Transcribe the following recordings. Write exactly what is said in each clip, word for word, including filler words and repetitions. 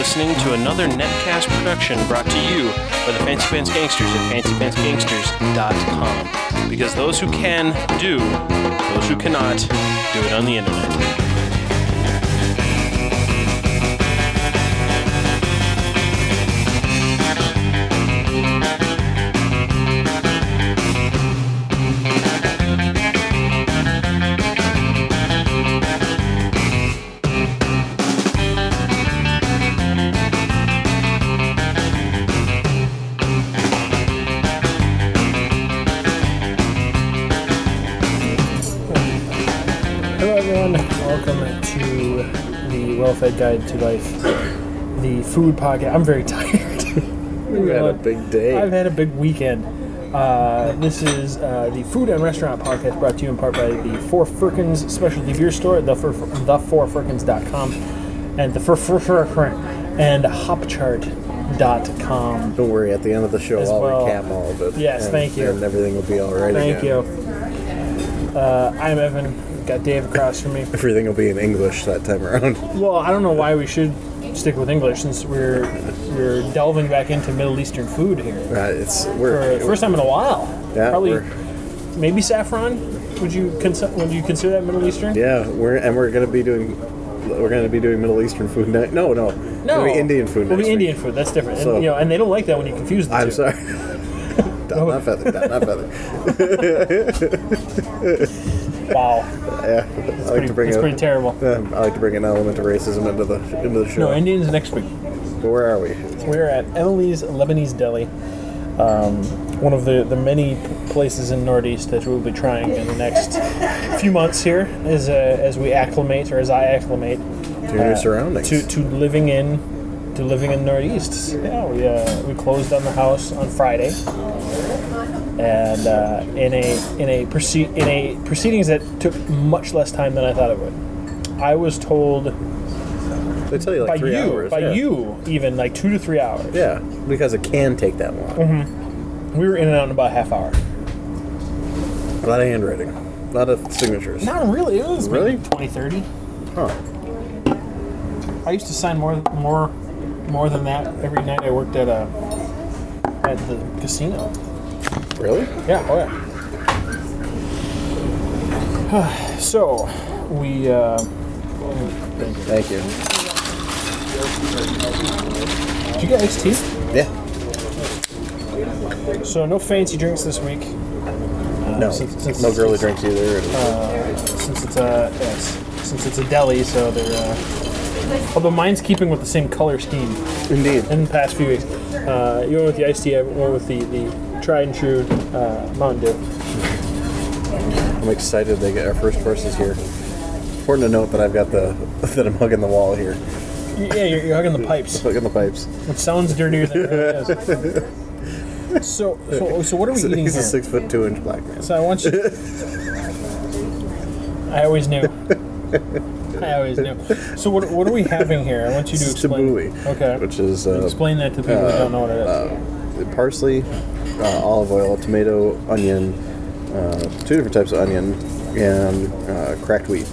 listening to another Netcast production brought to you by the Fancy Pants Gangsters at fancy pants gangsters dot com. Because those who can, do. Those who cannot, do it on the internet. Well-Fed Guide to Life, the food podcast. I'm very tired. You've had a big day. I've had a big weekend. Uh, this is uh, the Food and Restaurant Podcast, brought to you in part by the Four Firkins Specialty Beer Store, the for, the four firkins dot com, and the for, for, for, and hopchart dot com. Don't worry, at the end of the show, I'll well. recap all of it. Yes, and, thank you. And everything will be all right Thank again. you. Uh, I'm Evan. Got Dave across from me. Everything will be in English that time around. Well, I don't know why we should stick with English since we're we're delving back into Middle Eastern food here. Uh, it's we're For the first time in a while. Yeah, Probably we're, maybe saffron. Would you consider would you consider that Middle Eastern? yeah, we're and we're gonna be doing we're gonna be doing Middle Eastern food next. No, no, No, it'll be Indian food. We'll next be Indian week. food. That's different. So- and, you know, and they don't like that when you confuse the I'm two. sorry. Dot, not feather. Dot, not feather. Wow, Yeah, I like pretty, to bring that's a, pretty terrible. uh, I like to bring an element of racism into the into the show. No, Indians next week. But where are we? We're at Emily's Lebanese Deli, um, one of the, the many places in Northeast that we'll be trying in the next few months here as uh, as we acclimate, or as I acclimate To your new surroundings. to to living in to living in Northeast. Yeah, we uh, we closed on the house on Friday, and uh, in a in a proceed in a proceedings that took much less time than I thought it would. I was told They tell you like by three you hours. by yeah. you even like two to three hours. Yeah, because it can take that long. Mm-hmm. We were in and out in about a half hour. A lot of handwriting. A lot of signatures. Not really. It was Really? maybe twenty, thirty. Huh. I used to sign more, more, more than that every night I worked at a at the casino. Really? Yeah. Oh yeah. So we. Uh, Thank you. did you get iced tea? Yeah. So no fancy drinks this week. No. since- since- no girly drinks either. Since it's a yes, since it's a deli, so they're. Uh, although mine's keeping with the same color scheme. Indeed. In the past few weeks. Uh, you went with the iced tea, I went with the, the tried and true uh, Mountain Dew. I'm excited they get our first courses here. Important to note that I've got the that I'm hugging the wall here. Yeah, you're, you're hugging the pipes. Hugging the pipes. It sounds dirtier than it really is. So, so, so what are we He's, eating he's here? a six foot two inch black man. So I want you. I always knew. I always knew. So what, what are we having here? I want you to This is explain. tabbouleh, Okay. which is uh, Explain that to people who don't know what it is. uh, parsley, uh, olive oil, tomato, onion, uh, two different types of onion, and uh, cracked wheat.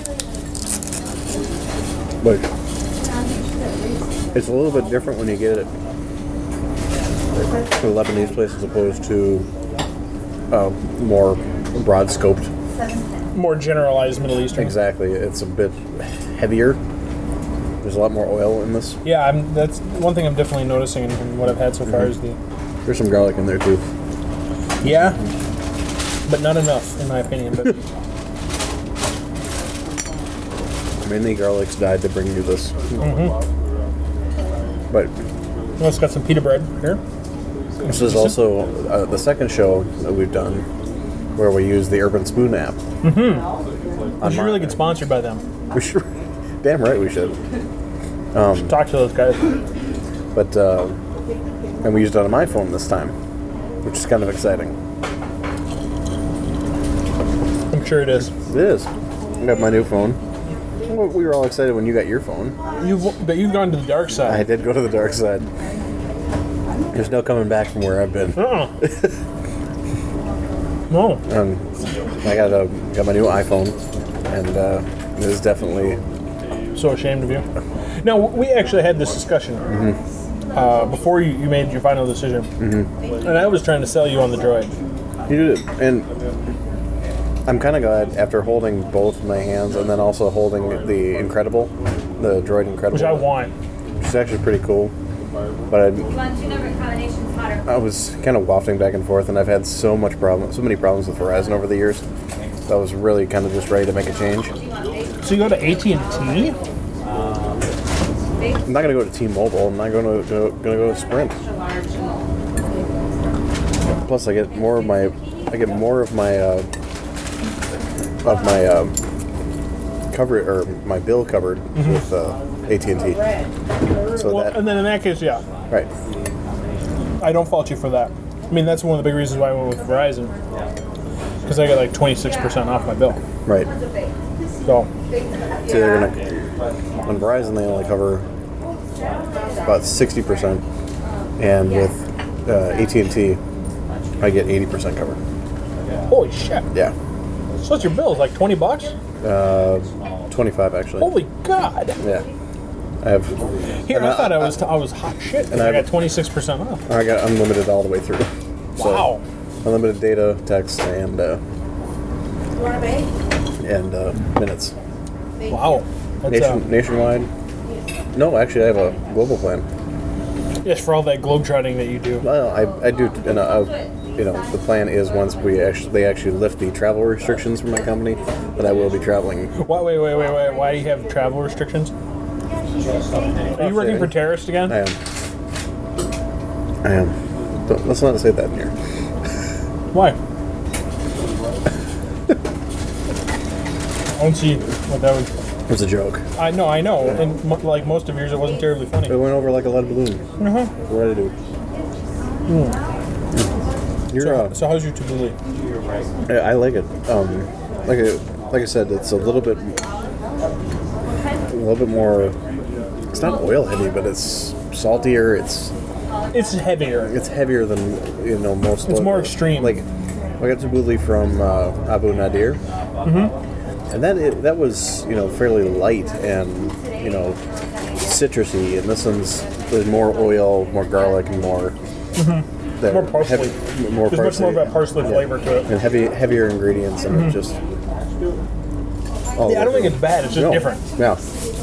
But it's a little bit different when you get it from a Lebanese place as opposed to uh, more broad scoped. More generalized Middle Eastern. Exactly, it's a bit heavier. There's a lot more oil in this. Yeah, I'm, that's one thing I'm definitely noticing in, in what I've had so far Mhm. is the. There's some garlic in there too. Yeah, but not enough, in my opinion. But Many garlics died to bring you this. mm-hmm. But Well, it's got some pita bread here. this is also uh, the second show that we've done where we use the Urban Spoon app. Mm-hmm. We should my- really get sponsored by them. We should. Damn right we should. Um, Talk to those guys. but uh, and we used it on my phone this time, which is kind of exciting. I'm sure it is. It is. I got my new phone. Well, we were all excited when you got your phone. You've but you've gone to the dark side. I did go to the dark side. There's no coming back from where I've been. Uh-uh. No. Um, I got a got my new iPhone, and uh, it is definitely so ashamed of you. Now, we actually had this discussion Mm-hmm. uh, before you, you made your final decision. Mm-hmm. And I was trying to sell you on the droid. You did it, and I'm kind of glad after holding both my hands and then also holding the Incredible, the Droid Incredible, Which I want. which is actually pretty cool. But I, You want two different combinations, hotter. I was kind of wafting back and forth, and I've had so much problem, so many problems with Verizon over the years. So I was really kind of just ready to make a change. So you go to A T and T? I'm not gonna go to T-Mobile. I'm not gonna go, gonna go to Sprint. Plus, I get more of my, I get more of my, uh, of my uh, cover or my bill covered Mm-hmm. with uh, A T and T. So Well, that and then in that case, yeah. right. I don't fault you for that. I mean, that's one of the big reasons why I went with Verizon. Because I got like twenty-six percent off my bill. Right. So, So they're gonna on Verizon they only cover about sixty percent, and with uh, A T and T, I get eighty percent covered. holy shit. Yeah, So what's your bill? Is like twenty bucks? uh, twenty-five actually. Holy God. Yeah, I have. Here, and I thought I was I was hot shit. And and I I- got twenty-six percent off. I got unlimited all the way through. So, Wow. unlimited data, text, and uh, You want a bake? and uh, minutes. Wow. That's, Nation, uh, nationwide. No, actually, I have a global plan. yes, for all that globetrotting that you do. Well, I, I do, and I, you know, the plan is once we actually they actually lift the travel restrictions from my company, that I will be traveling. Why, wait, wait, wait, wait. Why do you have travel restrictions? Are you working for terrorists again? I am. I am. But let's not say that in here. Why? I don't see what that would. It was a joke. I know, I know, and mo- like most of yours, it wasn't terribly funny. It went over like a lead balloon. Uh-huh. What did I do? You're. So, Uh, so how's your tabbouleh? I, I like it. Um, like I, like I said, it's a little bit, a little bit more. It's not oil heavy, but it's saltier. It's It's heavier. it's heavier than you know most. It's lo- more extreme. Like I got tabbouleh from uh, Abu Nadir, mm-hmm. and that it, that was you know fairly light and you know citrusy, and this one's there's more oil, more garlic, and more Mm-hmm. More parsley. heavy- more There's much more of that parsley Yeah. flavor to it. and heavy heavier ingredients, and it just. all Yeah, I don't over. think it's bad. It's just No. different. Yeah.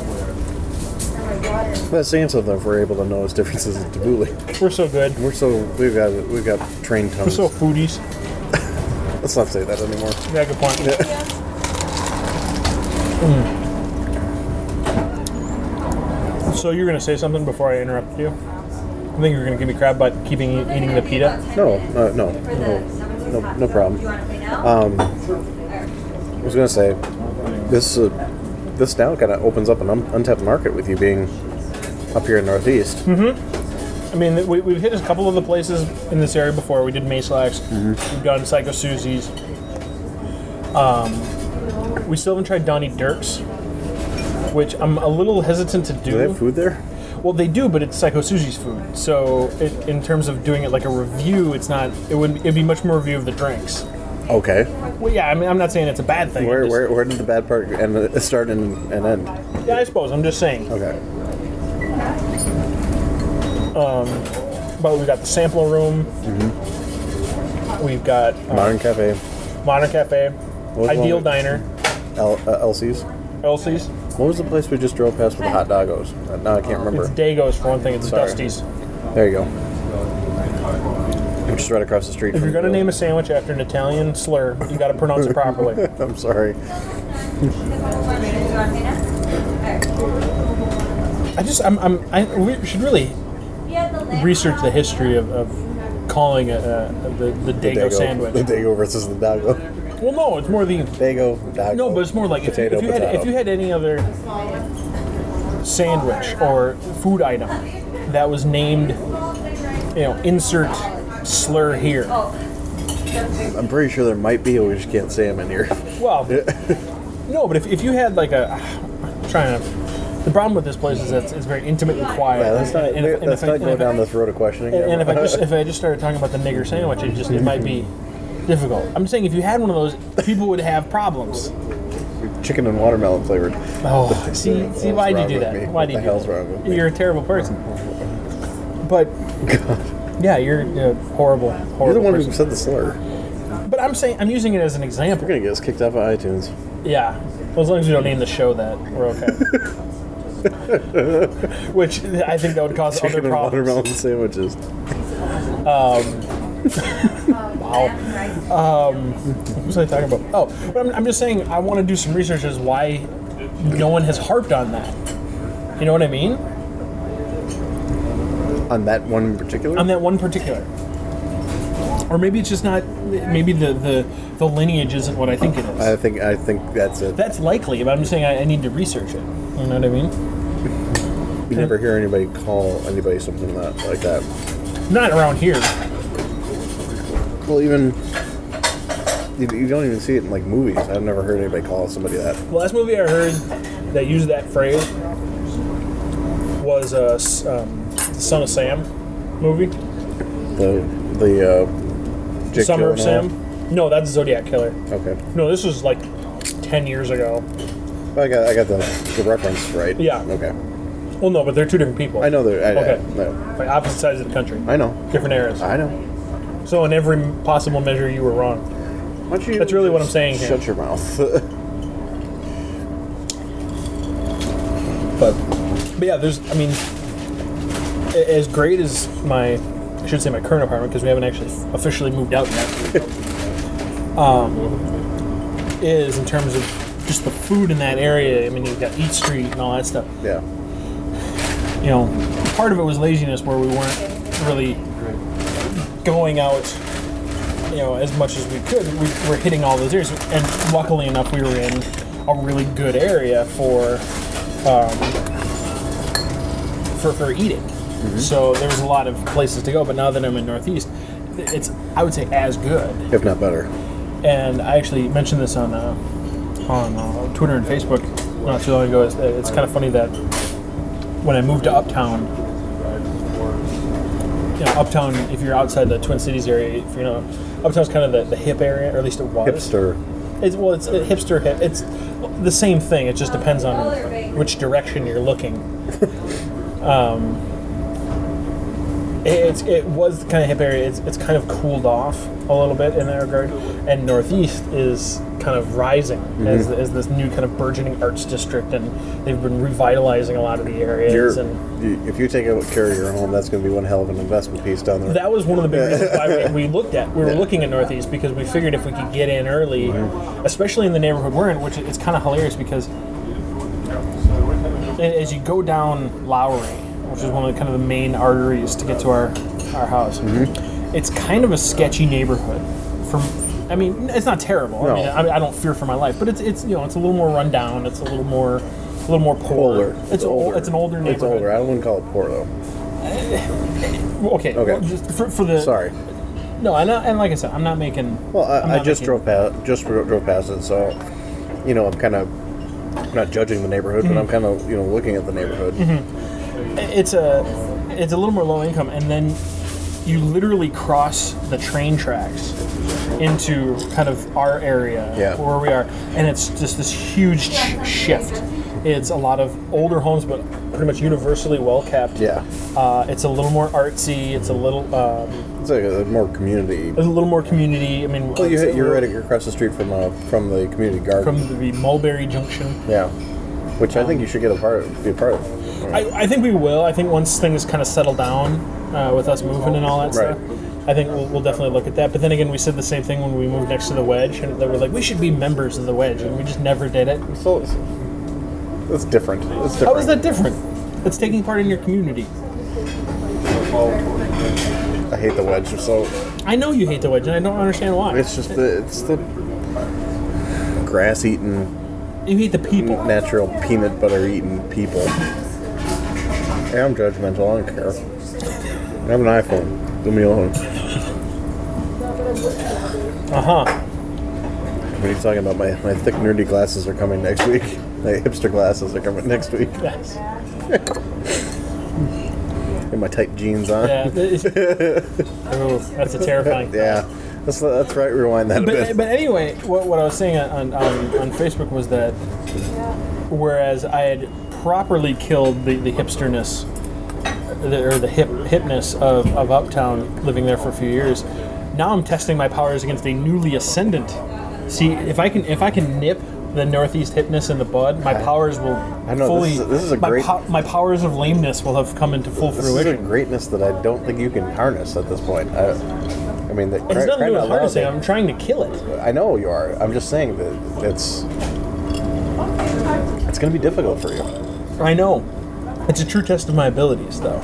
That's saying something if we're able to notice differences in tabbouleh. We're so good. We're so we've got we've got trained We're tongues. so foodies. Let's not say that anymore. Yeah, good point. Mm. So you're gonna say something before I interrupt you? I think you're gonna give me crap about keeping e- eating the pita. No, uh, no, no, no, no problem. Um, I was gonna say this uh, this now kind of opens up an un- untapped market with you being up here in Northeast. I mean, we, we've hit a couple of the places in this area before. We did Maslax. Mm-hmm. We've done Psycho Susie's. Um, we still haven't tried Donnie Dirk's, which I'm a little hesitant to do. Do they have food there? Well, they do, but it's Psycho Susie's food. So, it, in terms of doing it like a review, it's not. It would. It'd be much more review of the drinks. Okay. Well, yeah. I mean, I'm not saying it's a bad thing. I'm Where just- where where did the bad part end? uh, Start and, and end? Yeah, I suppose. I'm just saying. Okay. But we've got the sampler room. We've got uh, Modern Cafe, Modern Cafe, was the Ideal one- Diner, El, uh, Elsie's. Elsie's. What was the place we just drove past with the hot doggos? Uh, No, I can't remember. It's Dago's for one thing. It's Sorry. Dusty's. There you go. Which is right across the street. If from you're gonna the- name a sandwich after an Italian slur, you got to pronounce it properly. I'm sorry. I just, I'm, I'm, I we should really research the history of, of calling a, a, the the Dago, sandwich. The Dago versus the Dago. Well, no, it's more the Dago, Dago. no, but it's more like if, potato, if you had potato. if you had any other sandwich or food item that was named, you know, insert slur here. I'm pretty sure there might be, we just can't say them in here. Well, no, but if, if you had like a, I'm trying to, the problem with this place is that it's, it's very intimate and quiet. Yeah, let's not, And if- and let's if I- not go and if I- down this road of questioning. And, and if I just if I just started talking about the nigger sandwich, it just it might be difficult. I'm saying if you had one of those, people would have problems. chicken and watermelon flavored. Oh, see, see, What's why'd you wrong do with that? me? Why'd What you the do hell's that? wrong with me? You're a terrible person. But God. yeah, you're a horrible, horrible You're the one person. who said the slur. But I'm saying I'm using it as an example. You're gonna get us kicked off of iTunes. Yeah, well, as long as we don't name the show that, we're okay. Which I think that would cause Chicken other and problems. watermelon sandwiches. Wow. Um, what was I talking about? Oh, but I'm, I'm just saying I want to do some research as why no one has harped on that. You know what I mean? On that one in particular? On that one particular. Or maybe it's just not. Maybe the, the, the lineage isn't what I think it is. I think I think that's it. That's likely, but I'm just saying I, I need to research it. You know what I mean? You never hear anybody call anybody something that like that. Not around here. Well, even you, you don't even see it in like movies. I've never heard anybody call somebody that. The last movie I heard that used that phrase was uh, s- um, the Son of Sam movie. The the uh, Jake Summer of Gyllenhaal. Sam. No, that's Zodiac Killer. Okay, No, this was like ten years ago. I got I got the, the reference right. Yeah. Okay. Well, no, but they're two different people. I know that. I, Okay. I, no. Like opposite sides of the country. I know. Different eras. I know. So in every possible measure, you were wrong. Why don't you That's really what I'm just saying here. Shut your mouth. But, but yeah, there's, I mean, a- as great as my, I should say my current apartment, because we haven't actually officially moved out yet, um, is in terms of just the food in that area. I mean, you've got Eat Street and all that stuff. Yeah. You know, part of it was laziness where we weren't really going out, you know, as much as we could. We were hitting all those areas, and luckily enough, we were in a really good area for um, for for eating. So there was a lot of places to go. But now that I'm in Northeast, it's I would say as good. If not better. And I actually mentioned this on uh, on uh, Twitter and Facebook not too long ago. It's, it's kind of funny that when I moved to Uptown, you know, Uptown, if you're outside the Twin Cities area, if you know, Uptown's kind of the, the hip area, or at least it was. Hipster. It's, well, it's a hipster hip. It's the same thing. It just depends on which direction you're looking. um, it, it's it was the kind of hip area. It's it's kind of cooled off a little bit in that regard, and Northeast is kind of rising Mm-hmm. as, as this new kind of burgeoning arts district, and they've been revitalizing a lot of the areas. You're, and you, if you take care of your home, that's going to be one hell of an investment piece down there. that was one of the big reasons why we, we looked at. We were looking at Northeast because we figured if we could get in early, Mm-hmm. especially in the neighborhood we're in, which it's kind of hilarious because as you go down Lowry, which is one of the kind of the main arteries to get to our our house, Mm-hmm. it's kind of a sketchy neighborhood. From, I mean, it's not terrible. No. I mean, I, I don't fear for my life, but it's it's you know it's a little more run down. It's a little more a little more poor. Older. It's old. It's an older It's neighborhood. older. I wouldn't call it poor though. Okay. Okay. Well, just for, for the Sorry. No, and, I- and like I said, I'm not making. Well, I'm I, I not just making- drove past, just dro- drove past it, so you know I'm kind of not judging the neighborhood, Mm-hmm. but I'm kind of you know looking at the neighborhood. It's a it's a little more low income, and then you literally cross the train tracks into kind of our area Yeah. where we are, and it's just this huge sh- shift. It's a lot of older homes, but pretty much universally well kept. Yeah, Uh, it's a little more artsy. It's a little um, it's like a, more community. there's a little more community. I mean, Well, you, it's a you're right little- across the street from uh, from the community garden. from the Mulberry Junction. yeah, which I think you should get a part of, be a part of. I, I think we will. I think once things kind of settle down uh, with us moving and all that Right. stuff, I think we'll, we'll definitely look at that. But then again, we said the same thing when we moved next to the Wedge, and they were like, we should be members of the Wedge, and we just never did it. So it's, it's different. It's different. How is that different? It's taking part in your community. I hate the wedge. So I know you hate the Wedge, and I don't understand why. it's just the it's the grass eating, You hate the people. natural peanut butter eating people. Yeah, I'm judgmental. I don't care. I have an iPhone. Leave me alone. Uh huh. What are you talking about? My, my thick nerdy glasses are coming next week. My hipster glasses are coming next week. Yes. And my tight jeans on. Yeah. Ooh, that's a terrifying. Yeah. Let's, let's right rewind that a But, bit. but anyway, what, what I was saying on, on, on Facebook was that whereas I had properly killed the, the hipsterness, the, or the hip hipness of, of Uptown, living there for a few years, now I'm testing my powers against a newly ascendant. See, if I can if I can nip the Northeast hipness in the bud, my powers will I know, fully. this is a- this is a my, great- po- my powers of lameness will have come into full This is a fruition. greatness that I don't think you can harness at this point. I, I mean, the, It has nothing to do with harnessing. I'm, I'm trying to kill it. I know you are. I'm just saying that it's it's going to be difficult for you. I know. It's a true test of my abilities, though.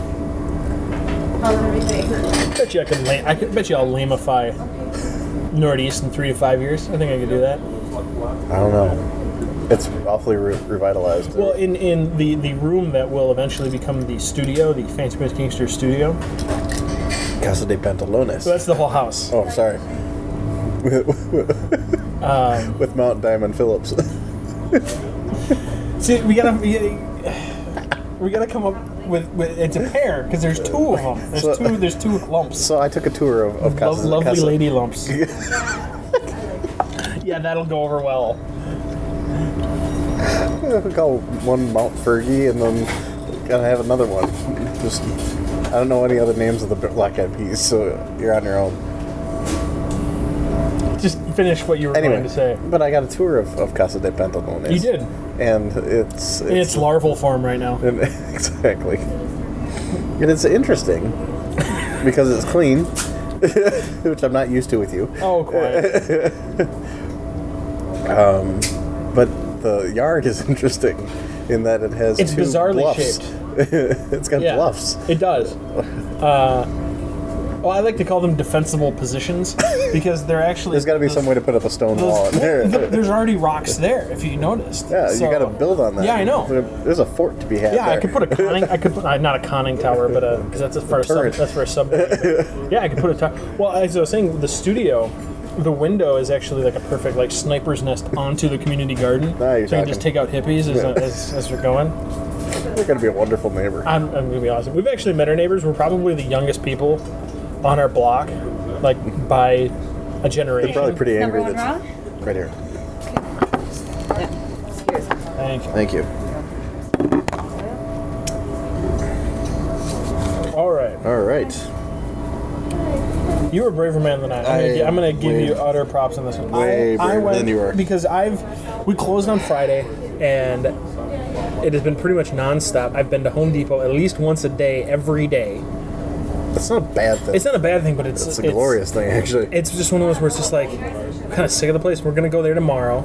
Bet you I can. La- I could bet you I'll lamify Northeast in three to five years. I think I could do that. I don't know. It's awfully re- revitalized. Well, in, in the, the room that will eventually become the studio, the Fancy Pants Gangster studio. Casa de Pantalones. So that's the whole house. Oh, sorry. Um, With Mount Diamond Phillips. See, we gotta we gotta, we gotta come up with, with it's a pair because there's two of them. There's So- two. There's two lumps. So I took a tour of, of Lo- Casa. lovely Casa. lady lumps. Yeah, that'll go over well. We call one Mount Fergie, and then gotta have another one. Just I don't know any other names of the Black Eyed Peas, so you're on your own. Just finish what you were Anyway, going to say. but I got a tour of, of Casa de Pantalones. You did. and it's In its larval form right now. and- exactly, and it's interesting because it's clean, which I'm not used to with you. Oh, quiet. But the yard is interesting in that it has It's two bizarrely bluffs. It's got Yeah, bluffs. it does. Uh, well, I like to call them defensible positions because they're actually. There's got to be some way to put up a stone those- wall in there. th- There's already rocks there, if you noticed. Yeah, So- you got to build on that. Yeah, I know. There's a fort to be had. Yeah, there. I could put a conning. I could put uh, not a conning tower, but a because that's for a sub, turret. that's for a submarine. Yeah, I could put a tower. Well, as I was saying, the studio, the window is actually like a perfect like sniper's nest onto the community garden. Now you're so you can talking. just take out hippies as, as, as we're going. You're going to be a wonderful neighbor. I'm, I'm gonna be awesome. We've actually met our neighbors. We're probably the youngest people on our block, like by a They're generation. probably pretty angry Number that one right here. Thank you. Thank you. All right, All right. you were a braver man than I. I'm gonna, I gi- I'm gonna give way- you utter props on this one. way I, I braver went than you were. because I've we closed on Friday and it has been pretty much nonstop. I've been to Home Depot at least once a day, every day. That's not a bad thing. It's not a bad thing, but it's It's a glorious thing, actually. It's just one of those where it's just like I'm kind of sick of the place. We're gonna go there tomorrow.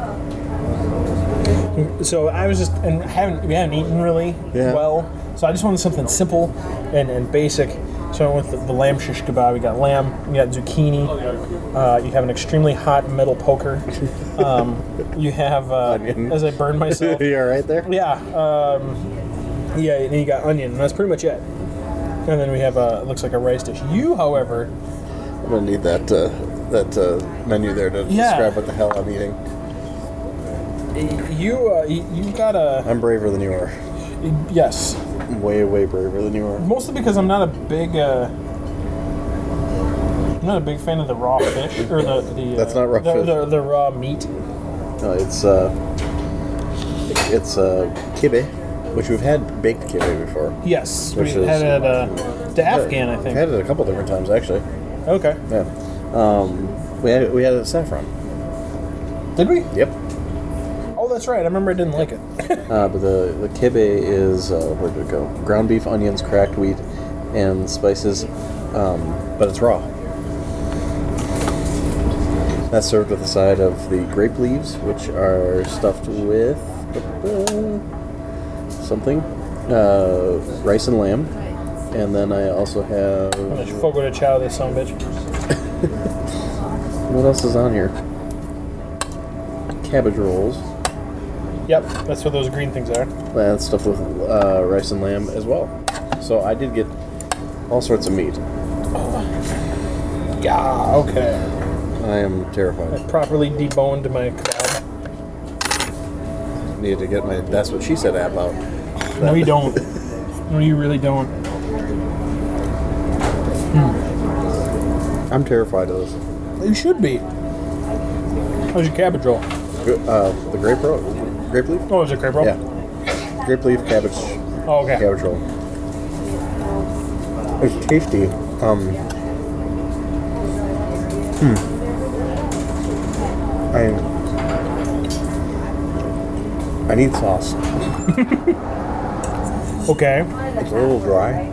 So I was just and haven't we haven't eaten really Yeah. well. So I just wanted something simple and, and basic. So I went with the, the lamb shish kebab. We got lamb, we got zucchini. Uh, you have an extremely hot metal poker. Um, you have uh, Onion. as I burn myself. You all right there? Yeah, um, yeah. And then you got onion. And that's pretty much it. And then we have a it looks like a rice dish. You, however, I'm going to need that uh, that uh, menu there to Yeah. describe what the hell I'm eating. you uh, you you got a I'm braver than you are. yes. I'm way, way braver than you are. Mostly because I'm not a big, uh, I'm not a big fan of the raw fish or the the. That's uh, not raw the, fish. The, the raw meat. No, it's uh, it's uh, kibe, which we've had baked kibe before. Yes, Which we is- had it at uh, the Afghan, I We've think. had it a couple different times actually. Okay. Yeah. Um, we had it, we had it at Saffron. Did we? Yep. Oh, that's right. I remember I didn't like it. Uh, but the the kibe is uh, where did it go? Ground beef, onions, cracked wheat, and spices. Um, but it's raw. That's served with a side of the grape leaves, which are stuffed with uh, something, uh, rice and lamb, and then I also have I'm gonna fogo de chow this son of a bitch. what else is on here? Cabbage rolls. Yep, that's what those green things are. And stuff with uh, rice and lamb as well. So I did get all sorts of meat. Yeah. Okay. I am terrified. Properly deboned my kebab. Need to get my that's what she said app out. No, you don't. No, you really don't. I'm terrified of this. You should be. How's your cabbage roll? Uh, the grape roll, grape leaf. Oh, is it grape roll? Yeah, grape leaf cabbage. Oh, okay. Cabbage roll. It's tasty. Um, hmm. I I need sauce. Okay. It's a little dry.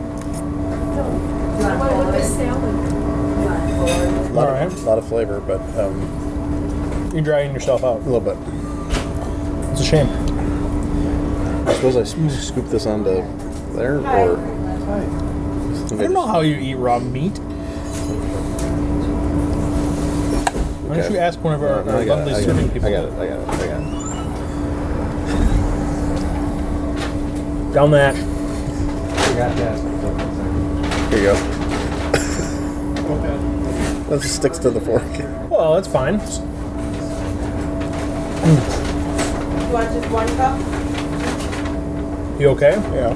A lot, All right. of, lot of flavor, but um, You're drying yourself out. a little bit. It's a shame. I suppose I s- scoop this onto there, or I don't know how you eat raw meat. Why don't Okay. you ask one of our, No, our I got lovely it, I got serving it, people? I got it. I got it. I got it. Down that. Here you go. That just sticks to the fork. Well, that's fine. You want just one cup? You okay? Yeah.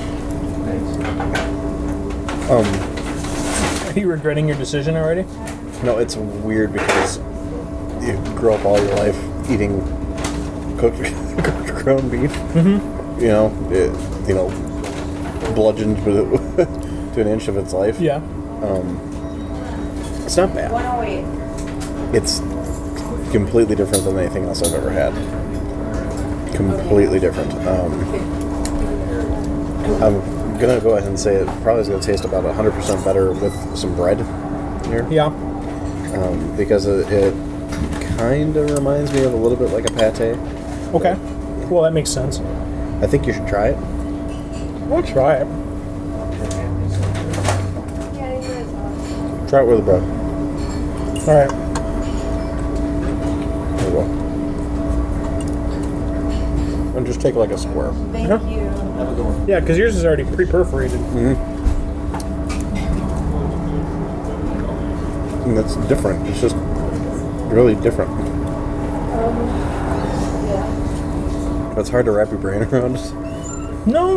Um. Are you regretting your decision already? No, it's weird because you grow up all your life eating cooked, cooked ground beef. Mm-hmm. You know, it, you know, bludgeoned with to an inch of its life. Yeah. It's not bad. one oh eight. It's completely different than anything else I've ever had. Completely different. Um, I'm gonna go ahead and say it probably is gonna taste about one hundred percent better with some bread here. Yeah. Um, because it, it kind of reminds me of a little bit like a pate. Okay. Well, that makes sense. I think you should try it. We'll try it. Try it with the bread. All right. There you go. And just take like a square. Thank Huh? you. Yeah, because yours is already pre-perforated. And that's different. It's just really different. It's hard to wrap your brain around. No.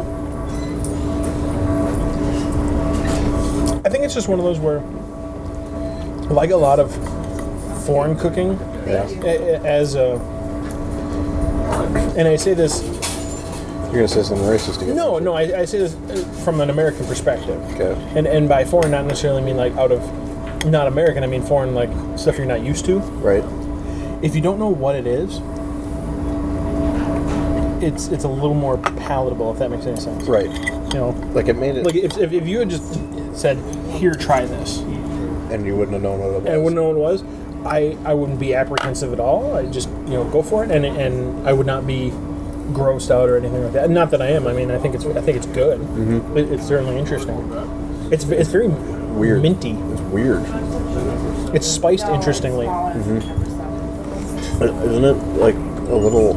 I think it's just one of those where, like a lot of foreign cooking, Yeah. a- a- as a, and I say this, You're gonna say something racist again. no, no, I, I say this from an American perspective. Okay. And and by foreign, not necessarily mean like out of, not American, I mean foreign, like stuff you're not used to. Right. If you don't know what it is, it's it's a little more palatable, if that makes any sense. Right. You know, Like it made it, like if, if, if you had just said, here, try this, and you wouldn't have known what it was. and I wouldn't know what it was, I, I wouldn't be apprehensive at all. I just, you know, go for it, and and I would not be grossed out or anything like that. Not that I am. I mean, I think it's I think it's good. Mm-hmm. It, it's certainly interesting. It's it's very Weird. minty. It's weird. It's spiced interestingly. Isn't it like a little?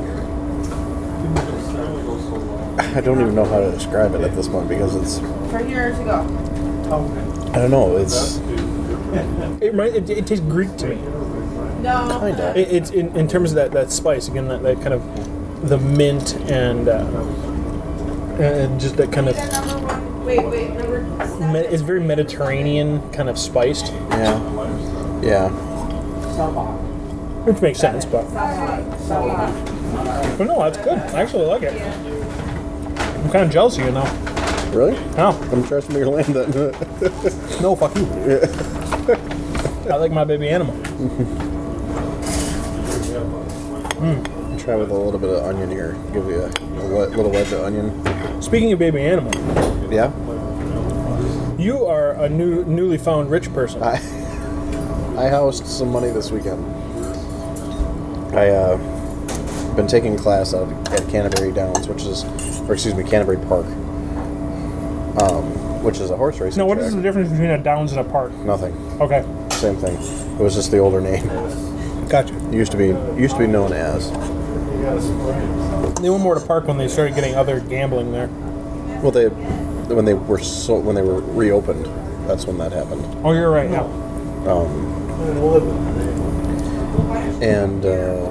I don't even know how to describe it at this point because it's. For here to go. I don't know. It's It, remi- it, it tastes Greek to me. No. kind of. It, it's in, in terms of that, that spice again, that, that kind of the mint and uh, and just that kind of Number one. Wait, wait. Number seven. me- it's very Mediterranean kind of spiced, Yeah. Yeah. which makes sense. But but no, that's good. I actually like it. I'm kind of jealous of you now. Really? No, I'm trying to make a land then. no, fuck you. I like my baby animal. Try with a little bit of onion here. Give you a, a wet- little wedge of onion. Speaking of baby animal, Yeah. you are a new newly found rich person. I I housed some money this weekend. I uh been taking class out at Canterbury Downs, which is, or excuse me, Canterbury Park, um, which is a horse racing Now, what track. is the difference between a downs and a park? Nothing. Okay, Same thing. It was just the older name. gotcha. It used to be used to be known as. They went more to park when they started getting other gambling there. Well, they when they were so when they were reopened. That's when that happened. Oh, you're right. Yeah. And uh,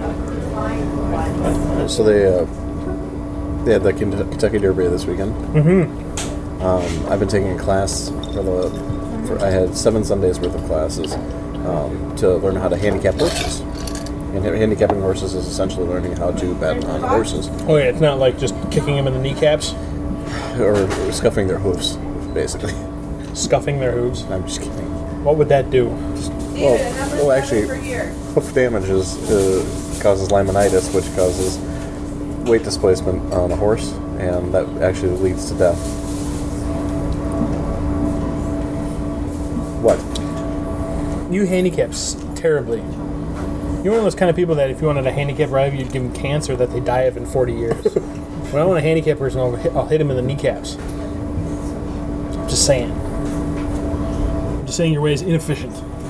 so they uh, they had the Kentucky Derby this weekend. Mm-hmm. Um, I've been taking a class for the. For, I had seven Sundays worth of classes, um, to learn how to handicap horses. And handicapping horses is essentially learning how to bet on horses. Oh yeah, it's not like just kicking them in the kneecaps, Or scuffing their hoofs, basically. scuffing their hooves. I'm just kidding. What would that do? Well, well actually, For here. hoof damage is, uh, causes laminitis, which causes weight displacement on a horse, and that actually leads to death. What? You handicaps terribly. You're one of those kind of people that if you wanted a handicap rival, you'd give them cancer that they die of in forty years. When I want a handicap person, I'll hit, I'll hit him in the kneecaps. Just saying. Just saying your way is inefficient.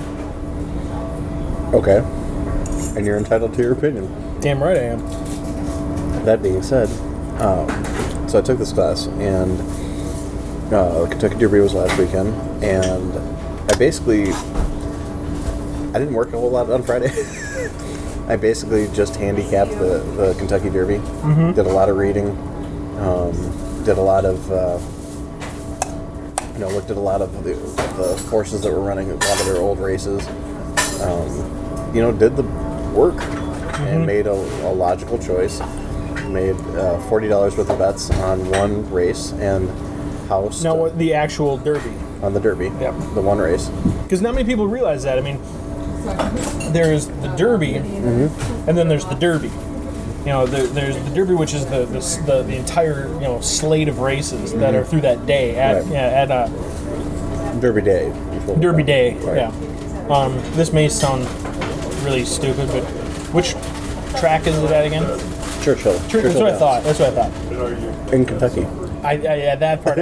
Okay. And you're entitled to your opinion. Damn right I am. That being said, um, so I took this class, and uh, Kentucky Derby was last weekend, and I basically, I didn't work a whole lot on Friday. I basically just handicapped the, the Kentucky Derby. Mm-hmm. Did a lot of reading. Um, did a lot of, uh, you know, looked at a lot of the, the horses that were running, a lot of their old races. Um, you know, did the work mm-hmm. and made a, a logical choice. Made uh, forty dollars worth of bets on one race and housed Now, what the actual Derby? on the Derby. Yep. The one race. Because not many people realize that. I mean, there's the Derby, Mm-hmm. and then there's the Derby. You know, there, there's the Derby, which is the the, the the entire you know slate of races that Mm-hmm. are through that day at Right. yeah, at uh, Derby Day. is what we Derby call Day. it. Right. Yeah. Um, this may sound really stupid, but which track is it at again? Churchill. Church, that's Churchill what I Downs. thought. That's what I thought. In Kentucky. I, I yeah, that part. I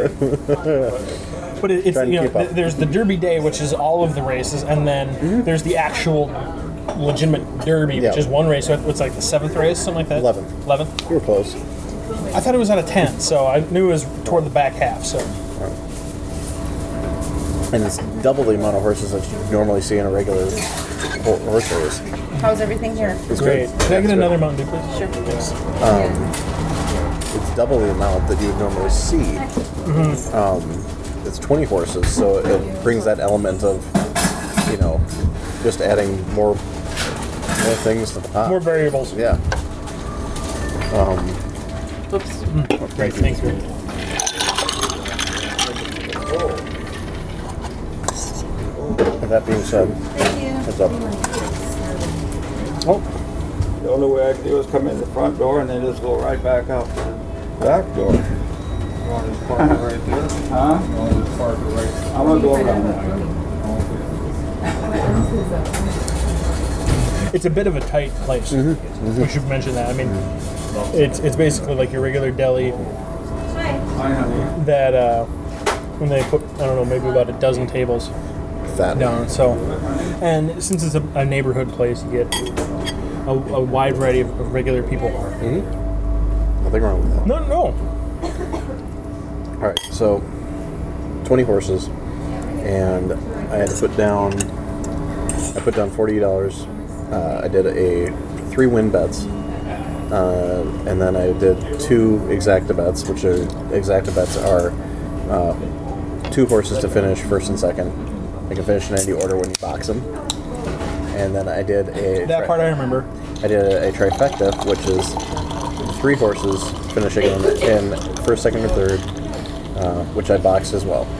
but it, it's Trying to you know keep up. th- there's the Derby Day, which is all of the races, and then there's the actual legitimate Derby, Yeah. which is one race. So it's like the seventh race, something like that. Eleventh. Eleventh. You were close. I thought it was out of ten, so I knew it was toward the back half. So And it's double the amount of horses that you normally see in a regular ho- horse race. How's everything here? It's great. good. Can I It's get good. another Mountain Dew, please? Sure. Yes. It's double the amount that you would normally see. Mm-hmm. Um, it's twenty horses, so it brings that element of, you know, just adding more more things to the pot. More variables. Yeah. Oops. Great. Thank you. With that being said, heads up. Oh, The only way I can do is come in the front door and then just go right back out the back door. Huh? I'm gonna go around that. it's a bit of a tight place. We should mention that. I mean, it's it's basically like your regular deli Hi, honey. that uh, when they put I don't know maybe about a dozen tables Fat. down. So, and since it's a, a neighborhood place, you get a, a wide variety of, of regular people. Nothing wrong with that. No, no. All right, so twenty horses, and I had to put down. I put down forty dollars. Uh, I did a three win bets, uh, and then I did two exacta bets, which are exacta bets are uh, two horses to finish first and second. They can finish in any order when you box them. And then I did a That part I remember. I did a, a trifecta, which is three horses finishing in, in first, second, or third, uh, which I boxed as well.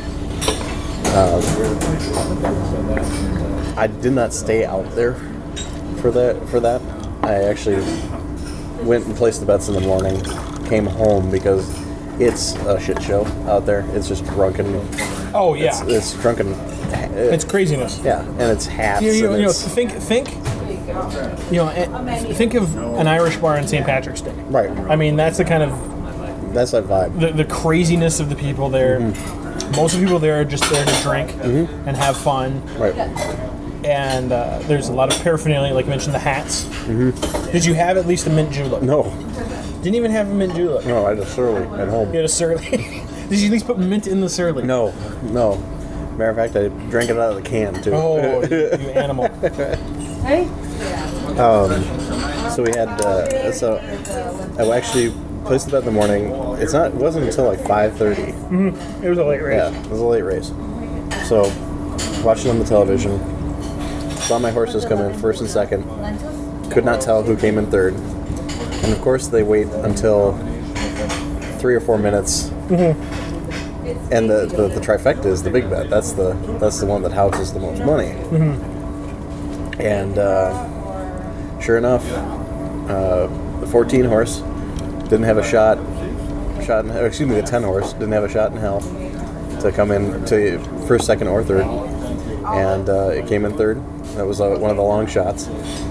Um, I did not stay out there for that. For that, I actually went and placed the bets in the morning. Came home because it's a shit show out there. It's just drunken. Oh yeah, It's, it's drunken. it's craziness. Yeah, and it's hats. You, you, and you know, it's, think think. You know, eh, think of an Irish bar on Saint Patrick's Day. right. I mean, that's the kind of That's that vibe. the, the craziness of the people there. Mm-hmm. Most of the people there are just there to drink and have fun. Right. And uh, there's a lot of paraphernalia, like you mentioned, the hats. Mm-hmm. Did you have at least a mint julep? No, Didn't even have a mint julep. no, I just surly at home. You had a surly. Did you at least put mint in the surly? No, no. Matter of fact, I drank it out of the can too. Oh, you, you animal. Hey? So we had. Uh, so I actually placed the bet in the morning. It's not. It wasn't until like five thirty. It was a late race. Yeah, it was a late race. So watching on the television, saw my horses come in first and second. Could not tell who came in third. And of course, they wait until three or four minutes. Mm-hmm. And the, the, the trifecta is the big bet. That's the that's the one that houses the most money. Mm-hmm. And uh, sure enough, uh, the fourteen horse didn't have a shot. Shot in, or excuse me, the ten horse didn't have a shot in hell to come in to first, second, or third, and uh, it came in third. That was uh, one of the long shots.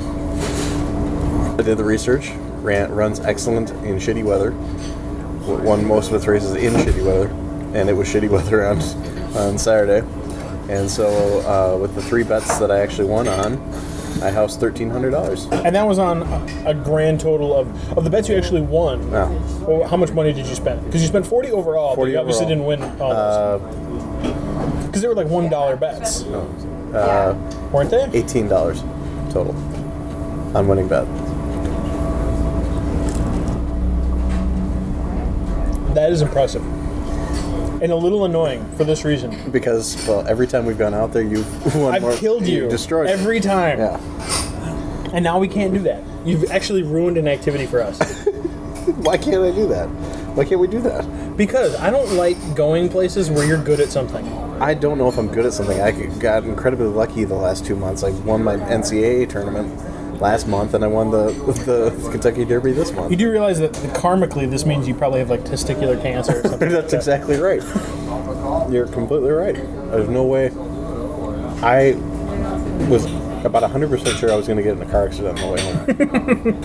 I did the research. Ran runs excellent in shitty weather. Won most of its races in shitty weather, and it was shitty weather on on Saturday. And so, uh, with the three bets that I actually won on, I housed thirteen hundred dollars. And that was on a, a grand total of of the bets you actually won. Yeah. Well, how much money did you spend? Because you spent forty overall, forty but you obviously overall. didn't win all those. Because they were like one dollar bets, Uh, weren't they? eighteen dollars total on winning bet. That is impressive. And a little annoying for this reason. Because, well, every time we've gone out there, you've won I've more. killed you destroyed me. every time. Yeah. And now we can't do that. You've actually ruined an activity for us. Why can't I do that? Why can't we do that? Because I don't like going places where you're good at something. I don't know if I'm good at something. I got incredibly lucky the last two months. I won my N C A A tournament last month, and I won the the Kentucky Derby this month. You do realize that karmically this means you probably have like testicular cancer or something. That's exactly right. You're completely right. There's no way. I was about one hundred percent sure I was going to get in a car accident on the way home.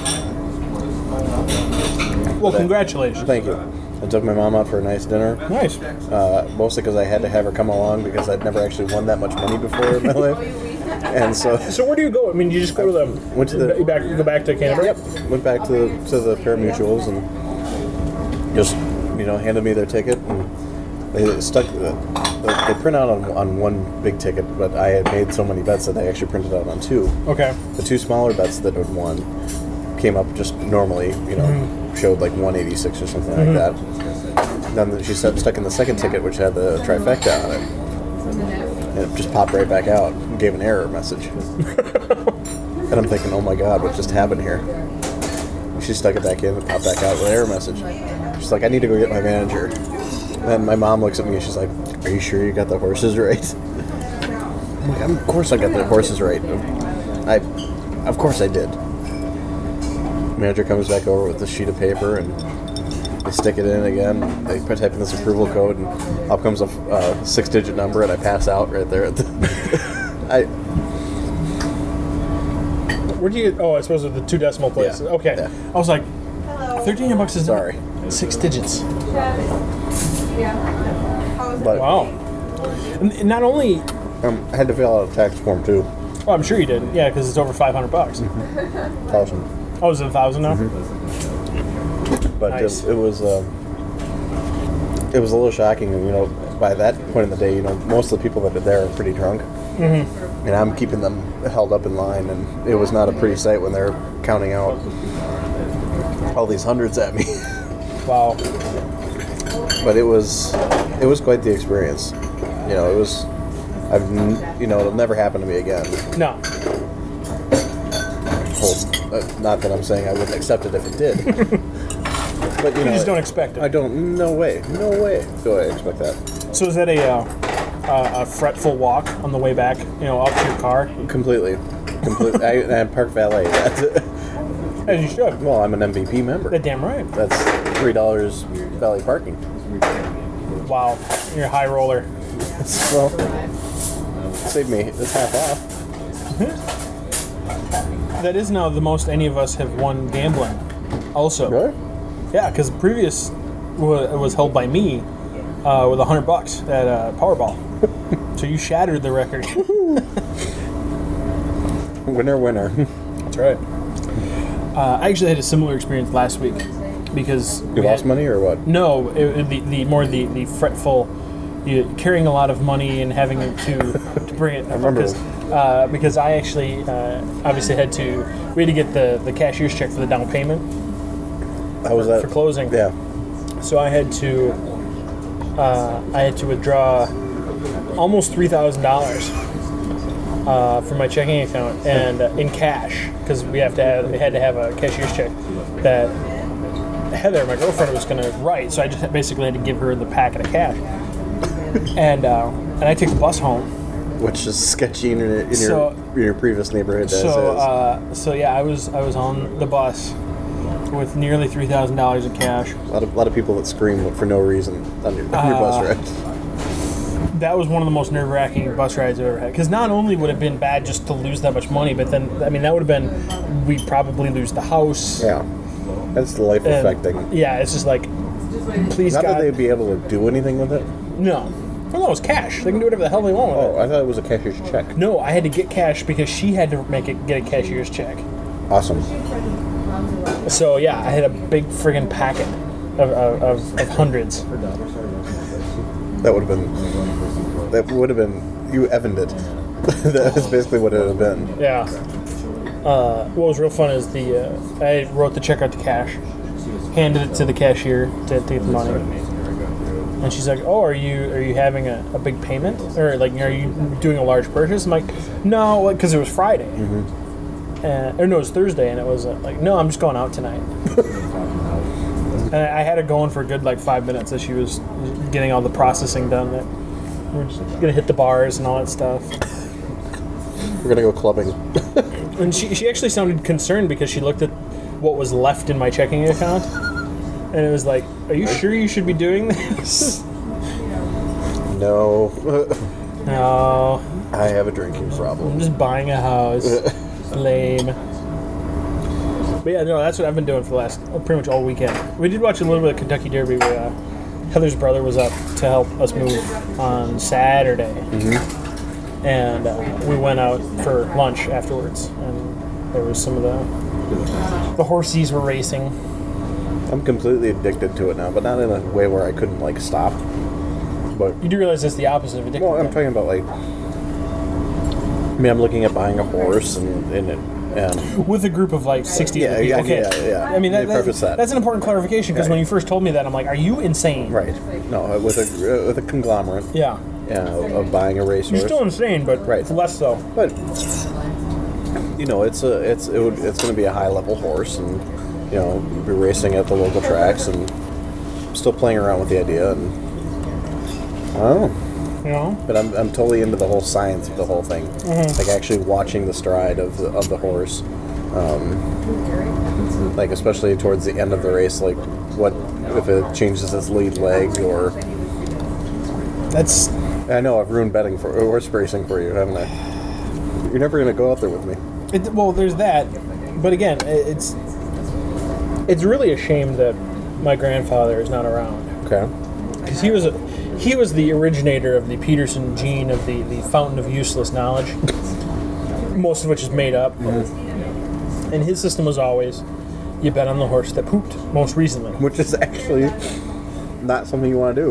Well, congratulations. Thank you. I took my mom out for a nice dinner. Nice. Uh, mostly because I had to have her come along because I'd never actually won that much money before in my life. And so, So where do you go? I mean, you just go to the Went to the- back, go back to Canterbury. Yep. Went back to the, to the pari-mutuels and just, you know, handed me their ticket, and they stuck. The, the, they print out on, on one big ticket, but I had made so many bets that they actually printed out on two. Okay. The two smaller bets that had won came up just normally, you know, Mm-hmm. showed like one eighty-six or something like that. Then she stuck stuck in the second ticket, which had the trifecta on it. And it just popped right back out and gave an error message. And I'm thinking, oh my god, what just happened here? And she stuck it back in and popped back out with an error message. She's like, I need to go get my manager. And then my mom looks at me and she's like, are you sure you got the horses right? I'm like, of course I got the horses right. I, of course I did. Manager comes back over with a sheet of paper and they stick it in again. They put type in this approval code, and up comes a uh, six-digit number, and I pass out right there. At the I Where do you? Oh, I suppose with the two decimal places. Yeah. Okay. Yeah. I was like, thirteen bucks is Sorry. not six digits. but Wow. And and not only, um, I had to fill out a tax form too. well, I'm sure you did. Yeah, because it's over five hundred bucks. Thousand. Oh, is it a thousand now? But Nice. it, it was um, it was a little shocking, and you know, by that point in the day, you know, most of the people that are there are pretty drunk, mm-hmm. and I'm keeping them held up in line, and it was not a pretty sight when they're counting out all these hundreds at me. Wow. But it was it was quite the experience. You know, it was I've n- you know it'll never happen to me again. No. Well, uh, not that I'm saying I wouldn't accept it if it did. But you, You know, just don't expect it. I don't. No way. No way do I expect that. So is that a uh, uh, a fretful walk on the way back? You know, up to your car, Completely. Completely. I, I'm park valet. That's it. as you should. Well, I'm an M V P member. That damn right. That's three dollars valet parking. Wow, you're a high roller. Well, save me. It's half off. That is now the most any of us have won gambling. Also, Really? yeah, because previous wa- was held by me uh, with a hundred bucks at uh, Powerball. So you shattered the record. Winner, winner. That's right. Uh, I actually had a similar experience last week because You we lost had- money or what? No, it, it- the, the more the, the fretful, you, carrying a lot of money and having to to bring it. I remember. because, uh, because I actually uh, obviously had to we had to get the, the cashier's check for the down payment How was that? for closing. Yeah. So I had to uh, I had to withdraw almost three thousand dollars uh, from my checking account and uh, in cash because we have to have, we had to have a cashier's check that Heather, my girlfriend, was going to write. So I just basically had to give her the packet of cash, and uh, and I took the bus home. Which is sketchy in your in So- your, in your previous neighborhood. As So is. uh, so yeah, I was I was on the bus with nearly three thousand dollars in cash. a lot of a lot of people that scream for no reason on your, on your Uh, bus ride. That was one of the most nerve-wracking bus rides I've ever had. Because not only would it have been bad just to lose that much money, but then I mean that would have been we'd probably lose the house. Yeah, that's life And, affecting. Yeah, it's just like, please Not God, that they'd be able to do anything with it. no. Well, no, it's cash. They can do whatever the hell they want with Oh, I thought it was a cashier's check. it. No, I had to get cash because she had to make it get a cashier's check. Awesome. So yeah, I had a big friggin' packet of, of, of, of hundreds. That would have been. That would have been. You evened it. That's basically what it would have been. Yeah. Uh, what was real fun is the uh, I wrote the check out to cash, handed it to the cashier to, to get the money, and she's like, "Oh, are you are you having a, a big payment or like are you doing a large purchase?" I'm like, "No," because it was Friday, Mm-hmm. uh, or no, it was Thursday, and it was uh, like, "No, I'm just going out tonight." And I had her going for a good like five minutes as she was getting all the processing done. That we're just gonna hit the bars and all that stuff. We're gonna go clubbing. And she, she actually sounded concerned because she looked at what was left in my checking account, and it was like, "Are you sure you should be doing this?" No, No, I have a drinking I'm problem. just buying a house. Lame. But yeah, no, that's what I've been doing for the last oh, pretty much all weekend. We did watch a little bit of Kentucky Derby where uh, Heather's brother was up to help us move on Saturday. And uh, we went out for lunch afterwards, and there was some of the the horsies were racing. I'm completely addicted to it now, but not in a way where I couldn't like stop. But You do realize that's the opposite of addictive. well, I'm then. talking about like. I mean, I'm looking at buying a horse and and, and With a group of like sixty Yeah, other people. yeah, Okay. yeah, yeah. I mean, that, They that- preface that. that's an important clarification because Right. when you first told me that, I'm like, "Are you insane?" right. No, with a uh, with a conglomerate. Yeah. Yeah, of buying a racehorse. You're still insane, but Right. it's less so. But you know, it's a it's it would, it's going to be a high level horse, and you know, be racing at the local tracks, and still playing around with the idea, and I don't know. You know? But I'm, I'm totally into the whole science of the whole thing, like actually watching the stride of the, of the horse, um, like especially towards the end of the race, like what if it changes its lead leg, or That's I know I've ruined betting for horse racing for you, haven't I? You're never going to go out there with me. it, well, there's that, but again, it- it's it's really a shame that my grandfather is not around Okay. because he was a, he was the originator of the Peterson gene of the, the fountain of useless knowledge, most of which is made up. And his system was always, you bet on the horse that pooped most recently. Which is actually not something you want to do.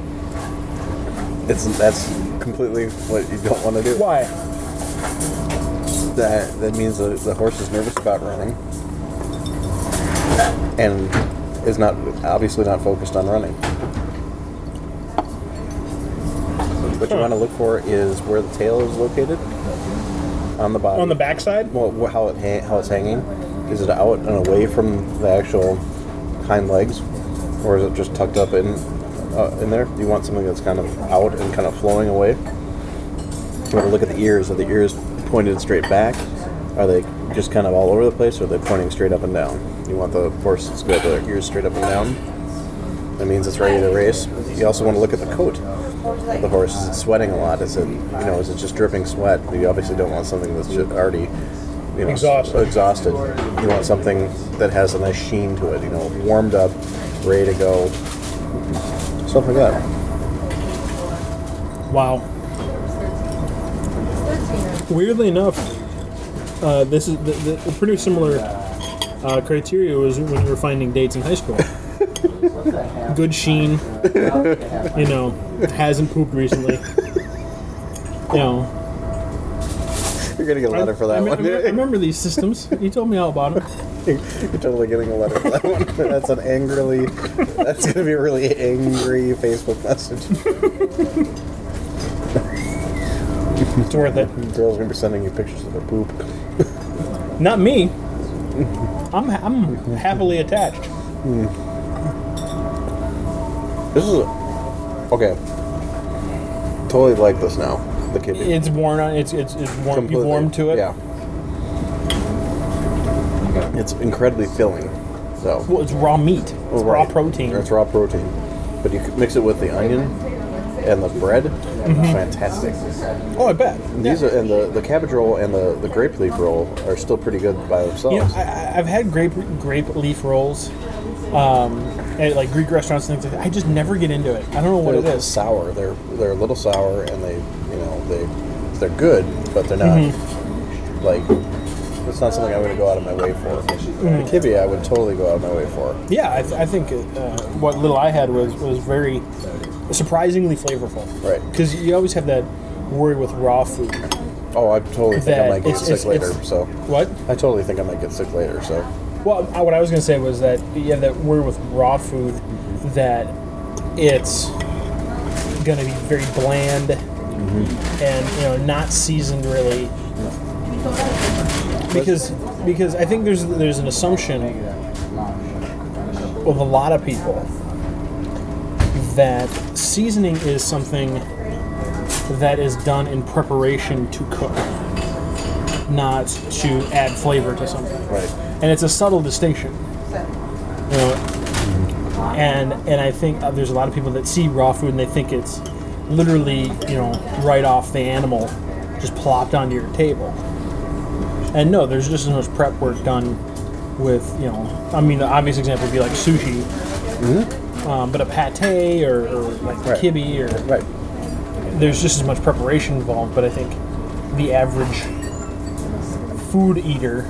It's that's completely what you don't want to do. Why? That that means the, the horse is nervous about running, and is not obviously not focused on running. What you want to look for is where the tail is located on the body. On the backside? Well, wh- how it ha- how it's hanging. Is it out and away from the actual hind legs, or is it just tucked up in uh, in there? You want something that's kind of out and kind of flowing away. You want to look at the ears. Are the ears pointed straight back? Are they just kind of all over the place, or are they pointing straight up and down? You want the horse to go their ears straight up and down. That means it's ready to race. You also want to look at the coat of the horse. Is it sweating a lot? Is it, you know, is it just dripping sweat? You obviously don't want something that's just already, you know, Exhausted. exhausted. You want something that has a nice sheen to it, you know, warmed up, ready to go. Stuff like that. Wow. Weirdly enough, uh, this is the, the, the pretty similar uh, criteria was when we were finding dates in high school. Good sheen, you know, hasn't pooped recently. You know, You're gonna get a letter for that I, I, one. I, I remember these systems. You told me all about them. You're totally getting a letter for that one. That's an angrily. That's gonna be a really angry Facebook message. It's worth it. Girls gonna be sending you pictures of their poop. Not me. I'm I'm happily attached. This is a, okay. Totally like this now. The kid. It's worn on. It's it's it's warm. You Completely. warm to it. Yeah. It's incredibly filling. So. Well, it's raw meat. It's Well, raw right. protein. It's raw protein, but you could mix it with the onion and the bread. Mm-hmm. Fantastic. Oh, I bet. These are and the, the cabbage roll and the, the grape leaf roll are still pretty good by themselves. You know, I, I- I've had grape grape leaf rolls, um, at like Greek restaurants and things like that. I just never get into it. I don't know what they're it is. sour. They're they're a little sour, and they you know they they're good, but they're not Mm-hmm. like it's not something I'm going to go out of my way for. Mm-hmm. The kibbeh, I would totally go out of my way for. Yeah, I, th- I think uh, what little I had was was very surprisingly flavorful. Right. Because you always have that worry with raw food. Oh, I totally think I That might get it's- sick it's- later. it's- So What? I totally think I might get sick later. So Well, I- what I was going to say was that you have that worry with raw food that it's going to be very bland and you know not seasoned really. Because because I think there's there's an assumption of a lot of people that seasoning is something that is done in preparation to cook, not to add flavor to something. right. And it's a subtle distinction. You know, and and I think uh, there's a lot of people that see raw food and they think it's literally, you know, right off the animal, just plopped onto your table. And no, there's just as much prep work done with, you know, I mean, the obvious example would be like sushi, um, but a pate or, or like Right. kibbeh, or Right. there's just as much preparation involved. But I think the average food eater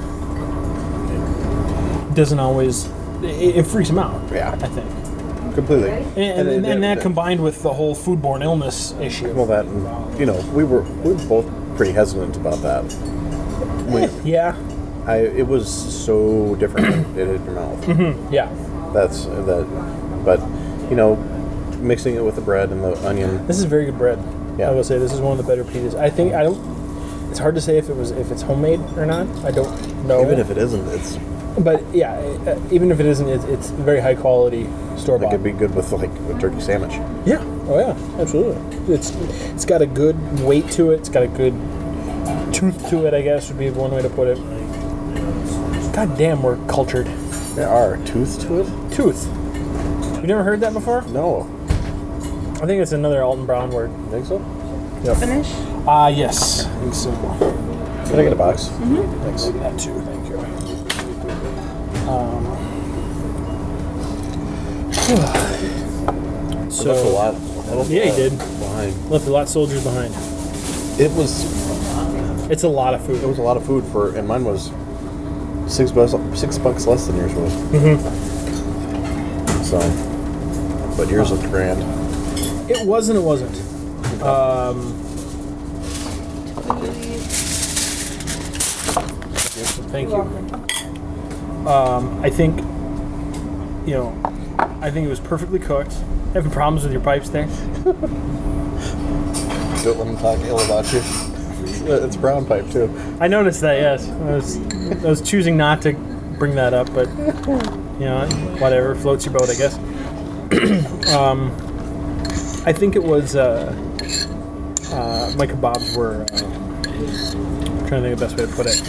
doesn't always, it, it freaks them out. Yeah. I think. Completely. And, and, and, it- that it- combined with the whole foodborne illness issue. Well, that and, you know we were we were both pretty hesitant about that. We, yeah, I it was so different when it hit your mouth. yeah. That's that, but you know, mixing it with the bread and the onion. This is very good bread. Yeah. I will say this is one of the better pizzas. I think I don't. It's hard to say if it was if it's homemade or not. I don't know. Even if it isn't, it's but yeah, uh, even if it isn't, it's, it's very high quality store it bought. could be good with like a turkey sandwich. Yeah. Oh yeah. Absolutely. It's it's got a good weight to it. It's got a good tooth to it. I guess would be one way to put it. God damn, we're cultured. There are tooth to it. Tooth. You never heard that before? No, I think it's another Alton Brown word. you think so? Finish? Ah, yes. I think so. Can I get a box? Mm-hmm. Thanks. That too. Thank you. Um, So that's a so lot. That'll be Yeah, he a lot did. Behind. left a lot of soldiers behind. It was It's a lot of it food. was a lot of food for, and mine was six bucks six bucks less than yours was. Mm-hmm. So, but yours looked grand. It was and it wasn't. Um, thank you. Um, I think, you know, I think it was perfectly cooked. Having problems with your pipes there? Don't let them talk ill about you. It's brown pipe too. I noticed that. Yes, I was, I was choosing not to bring that up, but you know, whatever floats your boat, I guess. um, I think it was uh, uh, my kebabs were. Uh, I'm trying to think of the best way to put it.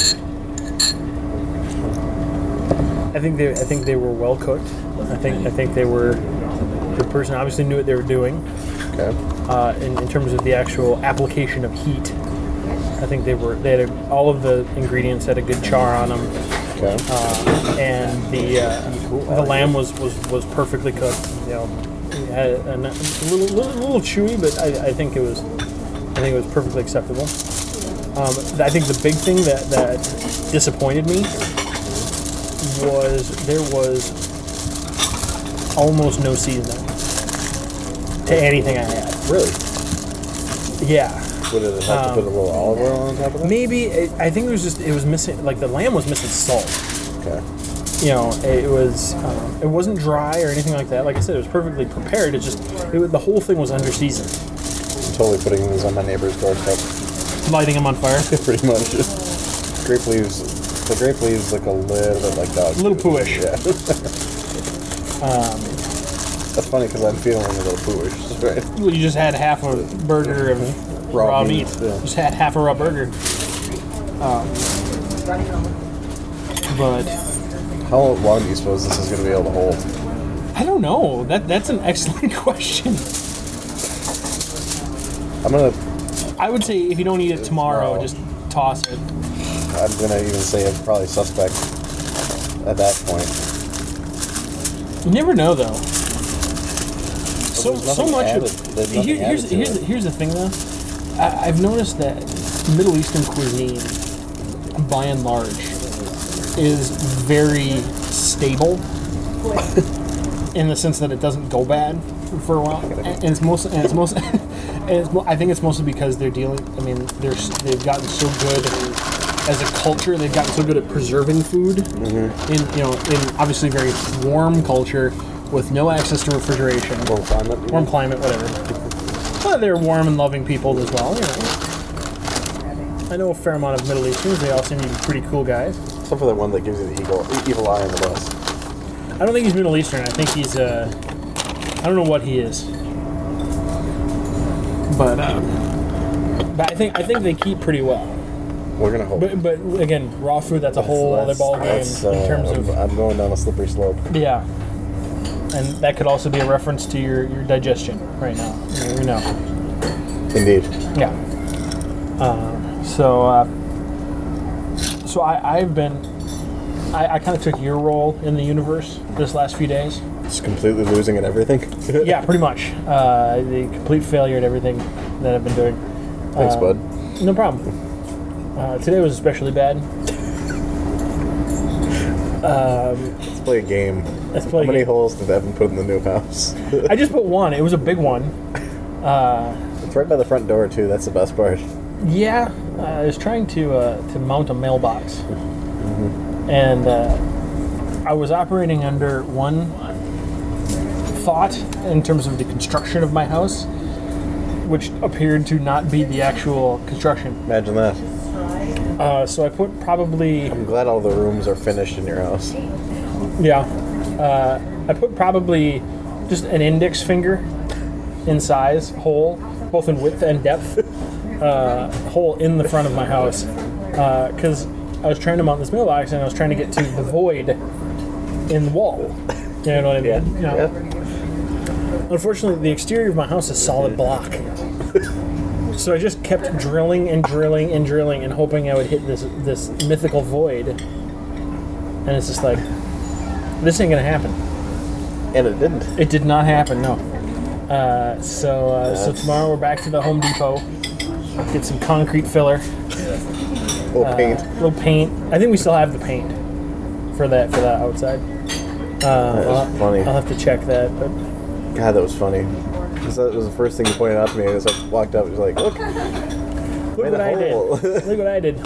I think they. I think they were well cooked. I think. I think they were. The person obviously knew what they were doing. Okay. Uh, in, in terms of the actual application of heat, I think they were. They had a, all of the ingredients had a good char on them. Okay. Uh, and the uh, the lamb was, was, was perfectly cooked. You know, it had a, a little, little little chewy, but I, I think it was I think it was perfectly acceptable. Um, I think the big thing that, that disappointed me was there was almost no seasoning to anything I had. Really? Yeah. Would it have to Um, put a little olive oil on top of that? Maybe it, I think it was just it was missing like the lamb was missing salt. Okay. You know, it was um, it wasn't dry or anything like that. Like I said, it was perfectly prepared. It just it was, the whole thing was under seasoned. totally putting these on my neighbor's doorstep. Lighting them on fire. Pretty much. Grape leaves. The grape leaves look a little bit like dog. A little food. pooish. Yeah. Um, That's funny because I'm feeling a little pooish. Right? well, you just had half a burger of raw, Raw meat. meat, yeah. Just had half a raw burger. Um, but How long do you suppose this is going to be able to hold? I don't know. That that's an excellent question. I'm gonna. I would say if you don't eat it tomorrow, Tomorrow. just toss it. I'm gonna even say I'm probably suspect at that point. You never know, though. So there's so nothing much added- of there's nothing here, here's added to here's it. the, here's the thing though. I, I've noticed that Middle Eastern cuisine, by and large, is very stable in the sense that it doesn't go bad for a while, and, and it's most and it's most. And it's, mo- I think it's mostly because they're dealing. I mean, they're s- they've gotten so good as a culture. They've gotten so good at preserving food Mm-hmm. in you know in obviously very warm culture with no access to refrigeration, Warm climate. you warm know? climate, whatever. But they're warm and loving people as well. You know. I know a fair amount of Middle Easterns. They all seem to be pretty cool guys. Except for the one that gives you the evil, evil eye on the bus. I don't think he's Middle Eastern. I think he's uh, I don't know what he is. But, uh, but I think I think they keep pretty well. We're gonna hope. But, but again, raw food, that's a whole other That's- ball game that's, in uh, terms of I'm, I'm going down a slippery slope. yeah. And that could also be a reference to your, your digestion right now. You know. Indeed. Yeah. Uh, so uh, so I I've been I, I kind of took your role in the universe this last few days. Just completely losing at everything. Yeah, pretty much. Uh, the complete failure at everything that I've been doing. Thanks, Uh, bud. No problem. Uh, today was especially bad. Um, Let's play a game. let's play. How many a game. holes did Evan put in the new house? I just put one. It was a big one. Uh, It's right by the front door too. That's the best part. yeah, uh, I was trying to uh, to mount a mailbox, and uh, I was operating under one thought in terms of the construction of my house, which appeared to not be the actual construction. Imagine that. Uh, so I put probably I'm glad all the rooms are finished in your house. yeah, uh, I put probably just an index finger in size hole, both in width and depth, uh, hole in the front of my house, because I was trying to mount this mailbox and I was trying to get to the void in the wall. You know what I mean? Yeah. You know? Yeah. Unfortunately, the exterior of my house is solid block. So I just kept drilling and drilling and drilling and hoping I would hit this this mythical void. And it's just like, this ain't gonna happen. And it didn't. It did not happen, no. Uh, so uh, so That's- tomorrow we're back to the Home Depot. Get some concrete filler, Little paint. a little paint. I think we still have the paint for that for that outside. Uh, That I'll, was funny. I'll have to check that, but God, that was funny. 'Cause that was the first thing you pointed out to me as I walked up. He was like, "Look, look what I did. hole." Look what I did.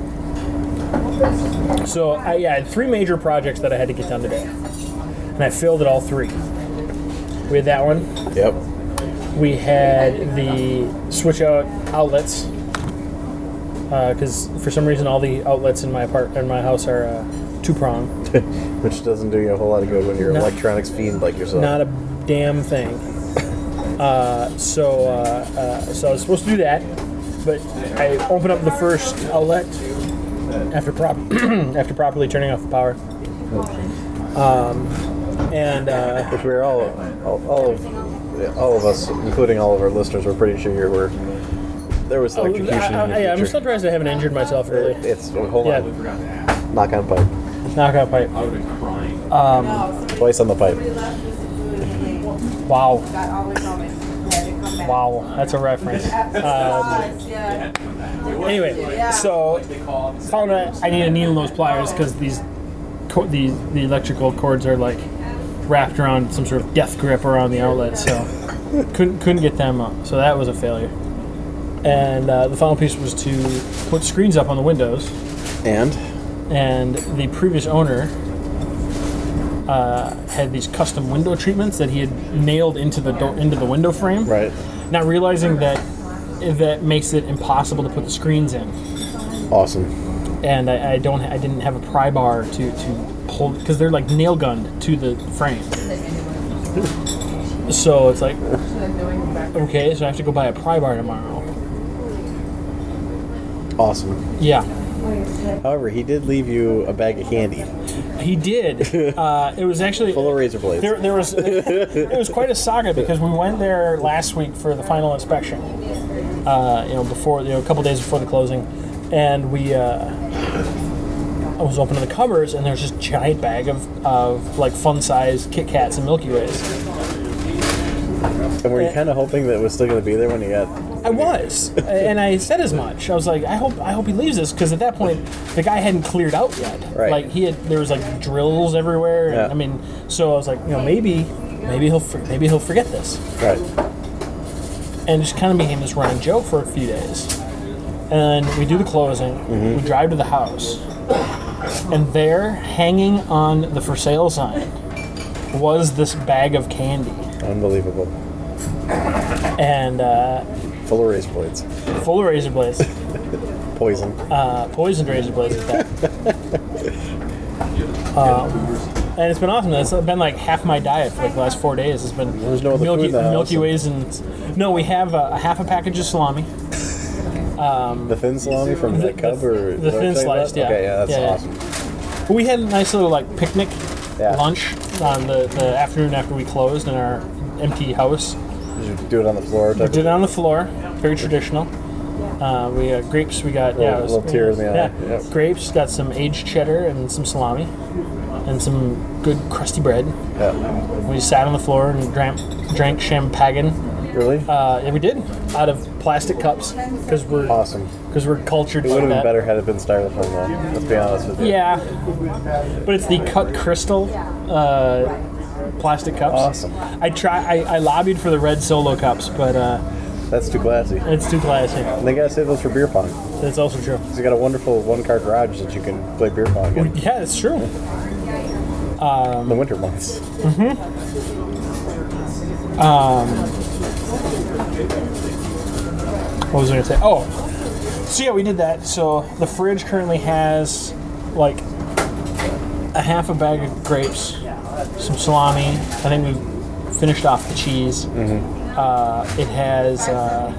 So I, yeah, I had three major projects that I had to get done today, and I failed at all three. We had that one. Yep. We had the switch out outlets because for some reason all the outlets in my apart in my house are uh, two prong. Which doesn't do you a whole lot of good when you're an No. electronics fiend like yourself. Not a damn thing. Uh, so uh, uh, so I was supposed to do that, but I opened up the first outlet after prop after properly turning off the power. Um, and uh, Which we're all, all, all of, all of us, including all of our listeners, were pretty sure you were. There was electrocution I, in I, the yeah, I'm future. surprised I haven't injured myself really. It- It's hold Yeah. on. Knock on pipe. Knock out pipe. Twice on the pipe. Wow. God always told me. You had to come back. Wow, that's a reference. Um, Yeah. anyway, so found out I need a needle nose pliers because these co- the the electrical cords are like wrapped around some sort of death grip around the outlet, so couldn't couldn't get them up. So that was a failure. And uh, the final piece was to put screens up on the windows. And And the previous owner uh, had these custom window treatments that he had nailed into the door into the window frame. right. Not realizing that that makes it impossible to put the screens in. Awesome. And I, I don't, I didn't have a pry bar to to pull because they're like nail gunned to the frame. So it's like, okay, so I have to go buy a pry bar tomorrow. Awesome. Yeah. However, he did leave you a bag of candy He did. Uh, it was actually full of razor blades. there. There was it was quite a saga because we went there last week for the final inspection. Uh, you know, before you know, a couple days before the closing, and we. Uh, I was opening the cupboards and there's this giant bag of, of like fun-sized Kit Kats and Milky Ways. And were you kind of hoping that it was still going to be there when you got? I was, and I said as much. I was like, I hope, I hope he leaves this because at that point, the guy hadn't cleared out yet. Right. Like he had, there was like drills everywhere. And, Yeah. I mean, so I was like, you know, maybe, maybe he'll, for, maybe he'll forget this, Right. and it just kind of became this running joke for a few days. And we do the closing. Mm-hmm. We drive to the house, and there, hanging on the for sale sign, was this bag of candy, Unbelievable. and uh, Full of razor blades. full of razor blades. Poison. Uh, poisoned razor blades at that. um, and it's been awesome. It's been like half my diet for like the last four days. It's been There's no other Milky, food in the house. Milky Ways and no, we have a, a half a package of salami. The thin salami from The- that cub, the- or the is that what thin you're talking sliced, about? yeah. Okay, yeah, that's Yeah, yeah. awesome. We had a nice little like picnic Yeah. lunch on the, the afternoon after we closed in our empty house. Did you do it on the floor? We did it on the floor, very traditional. Uh, we got grapes. We got yeah, Little- it was- little tear in the yeah, eye, yep. grapes. Got some aged cheddar and some salami, and some good crusty bread. Yeah. We sat on the floor and drank drank champagne. Really? Uh, yeah, we did out of plastic cups because we're Awesome. because we're cultured It would like have been that. better had it been styrofoam, though. Let's be honest with you. Yeah, but it's the cut crystal uh, plastic cups. Awesome. I try. I, I lobbied for the red Solo cups, but uh, That's too classy. it's too classy. And they gotta save those for beer pong. That's also true. So you got a wonderful one-car garage that you can play beer pong in Yeah, it's true. the winter months. What was I gonna say? Oh, so yeah, we did that. So the fridge currently has like a half a bag of grapes, some salami. I think we finished off the cheese. Uh, it has uh,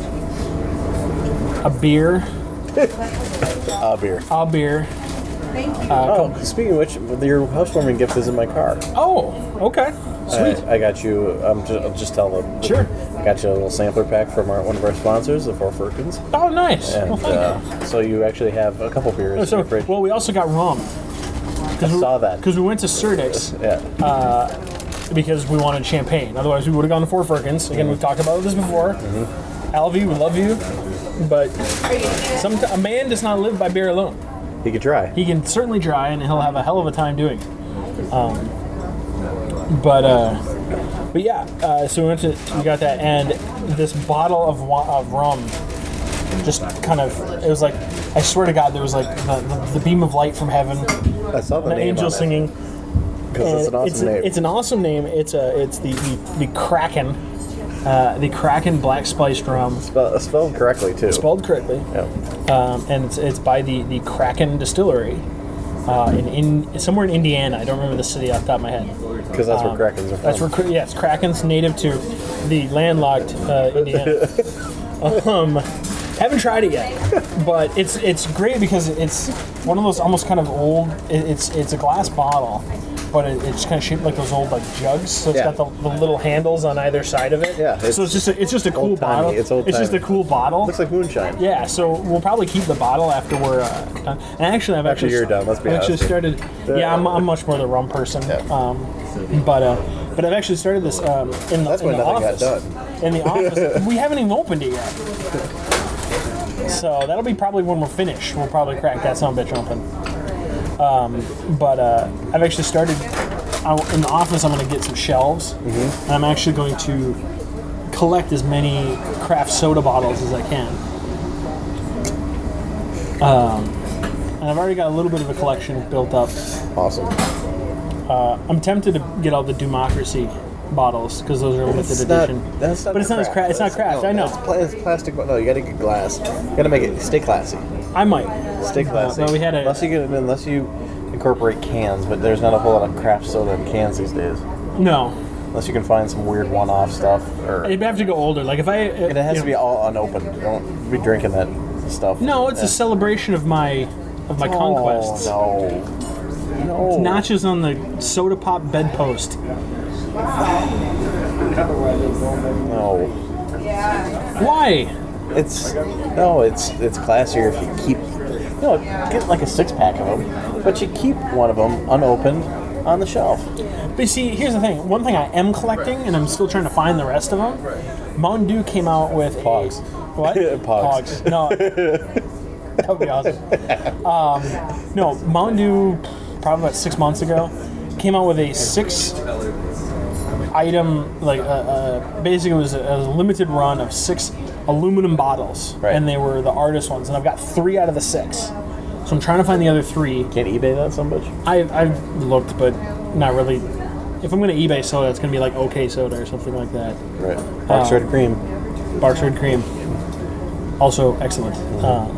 a beer, Ah, beer. a beer. Oh, speaking of which, your housewarming gift is in my car. Oh, okay, sweet. I, I got you. Um, just, I'll just tell them. Sure. I got you a little sampler pack from our, one of our sponsors, the Four Firkins, Oh, nice. and Well, thank uh, so you actually have a couple beers you. in So, your fridge. well, we also got rum. I saw that. Because we went to Surdix. Yeah. Because we wanted champagne. Otherwise, we would have gone to Four Firkins. Again, we've talked about this before. Alvy, we love you, but some a man does not live by beer alone. You could try. He can certainly try, and he'll have a hell of a time doing it. Um, but uh, but yeah, uh, so we went to we got that, and this bottle of wa- of rum just kind of it was like I swear to God, there was like the, the, the beam of light from heaven, I saw the an name angel on it, singing. 'cause it's an And awesome it's, a- name. it's an awesome name. It's a it's the the, the Kraken, uh, the Kraken Black Spiced Rum, Spell, spelled correctly too. spelled correctly, Yeah. um, and it's it's by the the Kraken Distillery, uh, in, in somewhere in Indiana. I don't remember the city off the top of my head. Because that's where Um, Krakens are from. That's where Kra- yes, Kraken's native to the landlocked uh, Indiana. um, haven't tried it yet, but it's it's great because it's one of those almost kind of old. It, it's it's a glass bottle, but it, it's kind of shaped like those old like jugs. So it's Yeah. got the, the little handles on either side of it. Yeah, so it's it's just a, it's just a cool old-timey, bottle. it's old-timey. just a cool bottle. Looks like moonshine. Yeah, so we'll probably keep the bottle after we're uh, done. And actually, I've After actually you're done, let's be I've actually honest. started. Yeah, I'm, I'm much more the rum person. Yeah. Um, but uh, but I've actually started this um, in the, That's in why the nothing got office. done. In the office, we haven't even opened it yet. So that'll be probably when we're finished. We'll probably crack that son of a bitch open. Um, but uh, I've actually started I, in the office. I'm going to get some shelves, Mm-hmm. and I'm actually going to collect as many craft soda bottles as I can. Um, and I've already got a little bit of a collection built up. Awesome. I'm tempted to get all the Democracy bottles because those are limited It's not, edition. that's not But it's not as cra- it's not That's- craft, no, I know. It's, pla- it's plastic. bo- No, you gotta get glass. You gotta make it stay classy. I might. Stay classy. Uh, but we had a. unless you get unless you incorporate cans, but there's not a whole lot of craft soda in cans these days. No. Unless you can find some weird one-off stuff, or You'd have to go older. Like if I. and it has to be all unopened. Don't be drinking that stuff. No, it's Yeah. a celebration of my of my conquests. Oh, no. No. Notches on the soda pop bedpost. No. Why? It's no. It's it's classier if you keep. No, get like a six pack of them, but you keep one of them unopened on the shelf. But see, here's the thing. One thing I am collecting, and I'm still trying to find the rest of them. Mountain Dew came out with a- Pogs. What? Pogs. No. That would be awesome. Um, no, Mountain Dew, probably about six months ago, came out with a six item, like uh, uh, basically it was a, a limited run of six aluminum bottles, Right. and they were the artist ones, and I've got three out of the six. So I'm trying to find the other three. Can't eBay that some bitch? I, I've looked, but not really. If I'm going to eBay soda, it's going to be like OK Soda or something like that. Right. Box Red Cream. Barks Red Cream, also excellent. Um,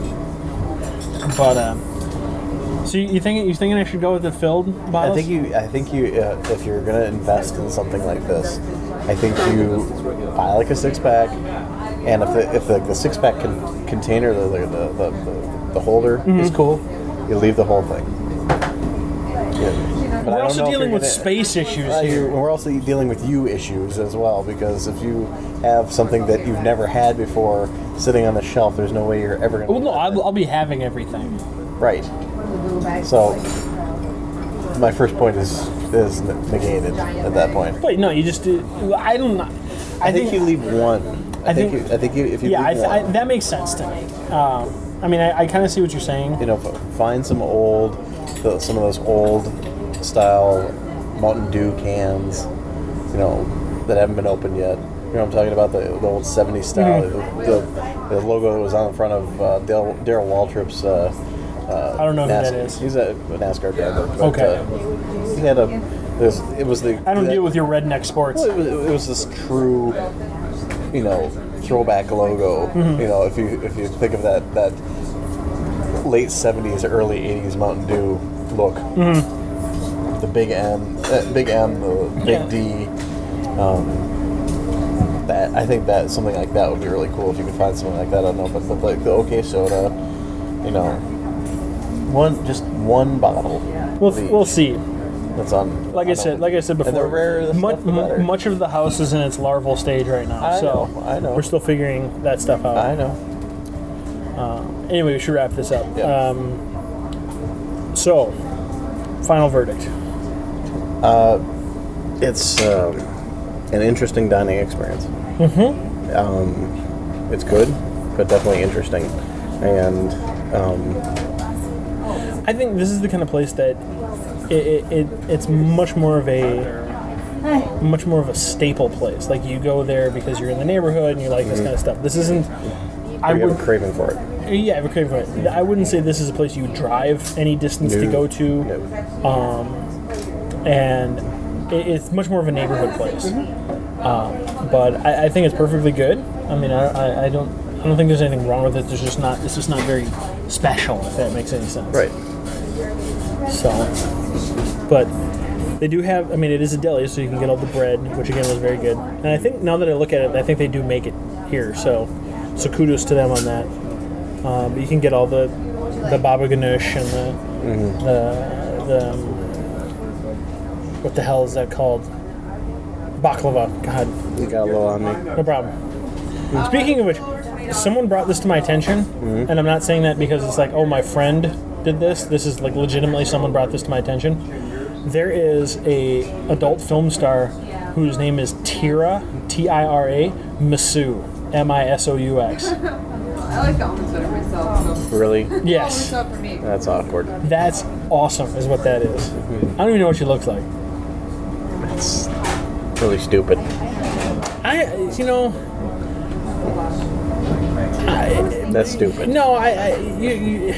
but uh, so you, you think you thinking I should go with the filled I bottles? think you. I think you. Uh, if you're gonna invest in something like this, I think you buy like a six pack, and if the if the, the six pack con- container, the the, the, the, the holder Mm-hmm. is cool, you leave the whole thing. Yeah. But I We're don't also know if dealing you're with gonna- space issues Uh, here. you're- we're also dealing with you issues as well, because if you have something that you've never had before sitting on the shelf, there's no way you're ever gonna. Well, no, want I'll, that. I'll be having everything. Right. So, my first point is is negated at that point. Wait, no, you just. do- I don't. know. I, I think, you leave one. I, I think, think- you, I think you, if you Yeah, I, leave th- I, one, that makes sense to me. Um, I mean, I, I kind of see what you're saying. you know, f- find some old, the, some of those old style Mountain Dew cans, you know, that haven't been opened yet. You know what I'm talking about? The, the old seventies style, Mm-hmm. the, the logo that was on the front of uh, Dale- Darrell Waltrip's. Uh, uh, I don't know who NAS- that is. He's a, a NASCAR driver. But, Okay. Uh, he had a. It was, it was the. I don't the- deal with your redneck sports. Well, it was, it was this true, you know, throwback logo. Mm-hmm. You know, if you if you think of that that late seventies, early eighties Mountain Dew look, Mm-hmm. the big M, uh, big M, the big Yeah. D. Um, that I think that something like that would be really cool if you could find something like that. I don't know, but, but like the OK Soda, you know, one just one bottle. We'll, of each we'll see. That's on. Like I said, like I said before, And the rarer the much, stuff, the better. much of the house is in its larval stage right now. I so know, I know. we're still figuring that stuff out. I know. Anyway, we should wrap this up. Yeah. Um, so, final verdict. It's um, an interesting dining experience. Mm-hmm. Um, it's good, but definitely interesting. And um, I think this is the kind of place that it, it, it it's much more of a much more of a staple place. Like you go there because you're in the neighborhood and you like this kind of stuff. This isn't. I I have would. a craving for it. Yeah, I have a craving for it. I wouldn't say this is a place you drive any distance to No. go to. No. and it, it's much more of a neighborhood place. Um, but I, I think it's perfectly good. I mean, I, I, I don't, I don't think there's anything wrong with it. There's just not, it's just not very special, if that makes any sense. Right. So, but they do have. I mean, it is a deli, so you can get all the bread, which again was very good. And I think now that I look at it, I think they do make it here. So, so kudos to them on that. Um, you can get all the the baba ganoush and the the, the um, what the hell is that called? Baklava. God, You got a little on me. no problem. Speaking of which, someone brought this to my attention, and I'm not saying that because it's like, oh, my friend did this. This is like legitimately someone brought this to my attention. There is a adult film star whose name is Tira, T I R A, Misou, M I S O U X. I like almond butter myself. So. Really? Yes, Almond butter for me. That's awkward. that's awesome, is what that is. I don't even know what she looks like. That's really stupid. I, you know, I, That's stupid. no, I, I you, you,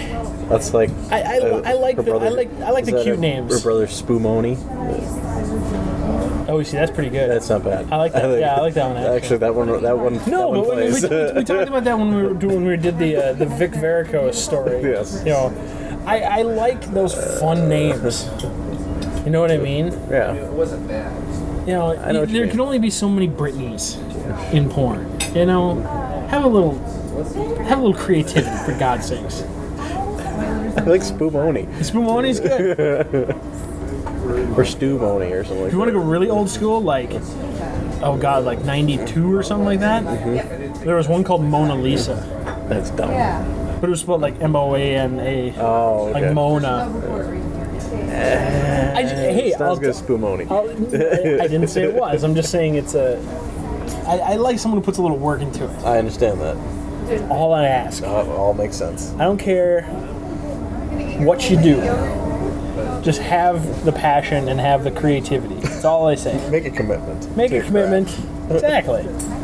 That's like I I, uh, I like her the, I brother- like I like is the that cute her- names. Her brother Spoomoni. Oh, see, that's pretty good. That's not bad. I like that. think- yeah, I like that one. Actually, Actually, that one that one. no, that but one when we, plays. we, we talked about that when we were doing, when we did the uh, the Vic Varicose story. Yes. You know, I I like those fun names. You know what I mean? Yeah. You know, I know what you there mean. can only be so many Britneys in porn. You know, have a little have a little creativity for God's sakes. I like Spoomoni Spoomoni's good. or Stu-moni or something like If you want that. to go really old school, like, oh god, like ninety-two or something like that, Mm-hmm. there was one called Mona Lisa. That's dumb. But it was spelled like M O A N A. Oh, okay. Like Mona. I just, hey, It's not I'll, as good as Spoomoni. I'll, I didn't say it was. I'm just saying it's a. I, I like someone who puts a little work into it. I understand that. All I ask. Uh, all makes sense. I don't care what you do. Just have the passion and have the creativity. That's all I say. Make a commitment. Make to a your commitment. Exactly.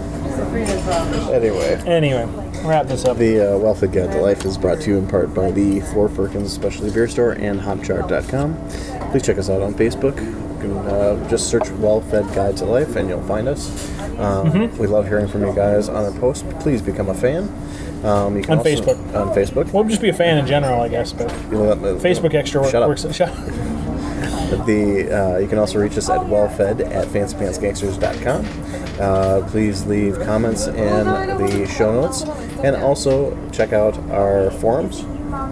craft. Anyway. Anyway, wrap this up. The uh, Wellfed Guide to Life is brought to you in part by the Four Firkins Specialty Beer Store and Hopchart dot com. Please check us out on Facebook. You can uh, just search Wellfed Guide to Life and you'll find us. Um, Mm-hmm. We love hearing from you guys on our posts. Please become a fan. Um, you can On also, Facebook. On Facebook. We'll just be a fan in general, I guess. But You'll let me- Facebook extra work, Shut up. works. Shut The uh, you can also reach us at wellfed at fancy pants gangsters dot com. Uh, please leave comments in the show notes, and also check out our forums.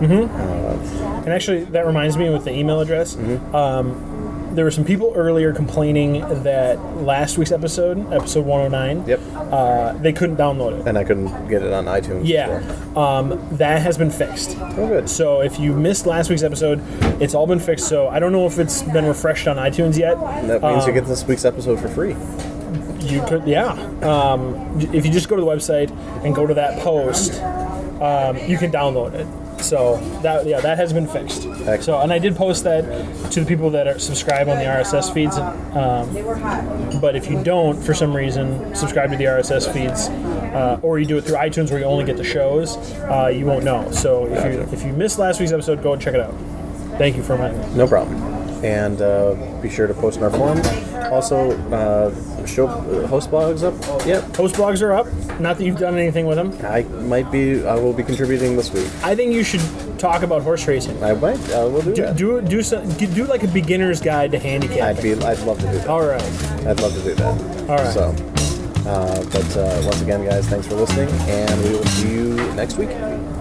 And actually, that reminds me with the email address. Mm-hmm. Um, there were some people earlier complaining that last week's episode, episode one oh nine, Yep. uh, they couldn't download it. And I couldn't get it on iTunes. Yeah, so- um, that has been fixed. Oh, good. So if you missed last week's episode, it's all been fixed. So I don't know if it's been refreshed on iTunes yet. That means you Um, get this week's episode for free. You could, yeah. Um, if you just go to the website and go to that post, um, you can download it. So that, yeah, that has been fixed. Excellent. So, and I did post that to the people that are subscribe on the R S S feeds. Um, but if you don't, for some reason, subscribe to the R S S feeds, uh, or you do it through iTunes where you only get the shows, uh, you won't know. So if you if you missed last week's episode, go and check it out. Thank you for reminding me. No problem. And uh, be sure to post in our forum. Also, uh, show uh, host blogs up. Yep. Host blogs are up. Not that you've done anything with them. I might be. I will be contributing this week. I think you should talk about horse racing. I might. I will do, Do that. do do, some, do like a beginner's guide to I'd handicapping. be. I'd love to do that. All right. I'd love to do that. All right. So, uh, but uh, once again, guys, thanks for listening, and we will see you next week.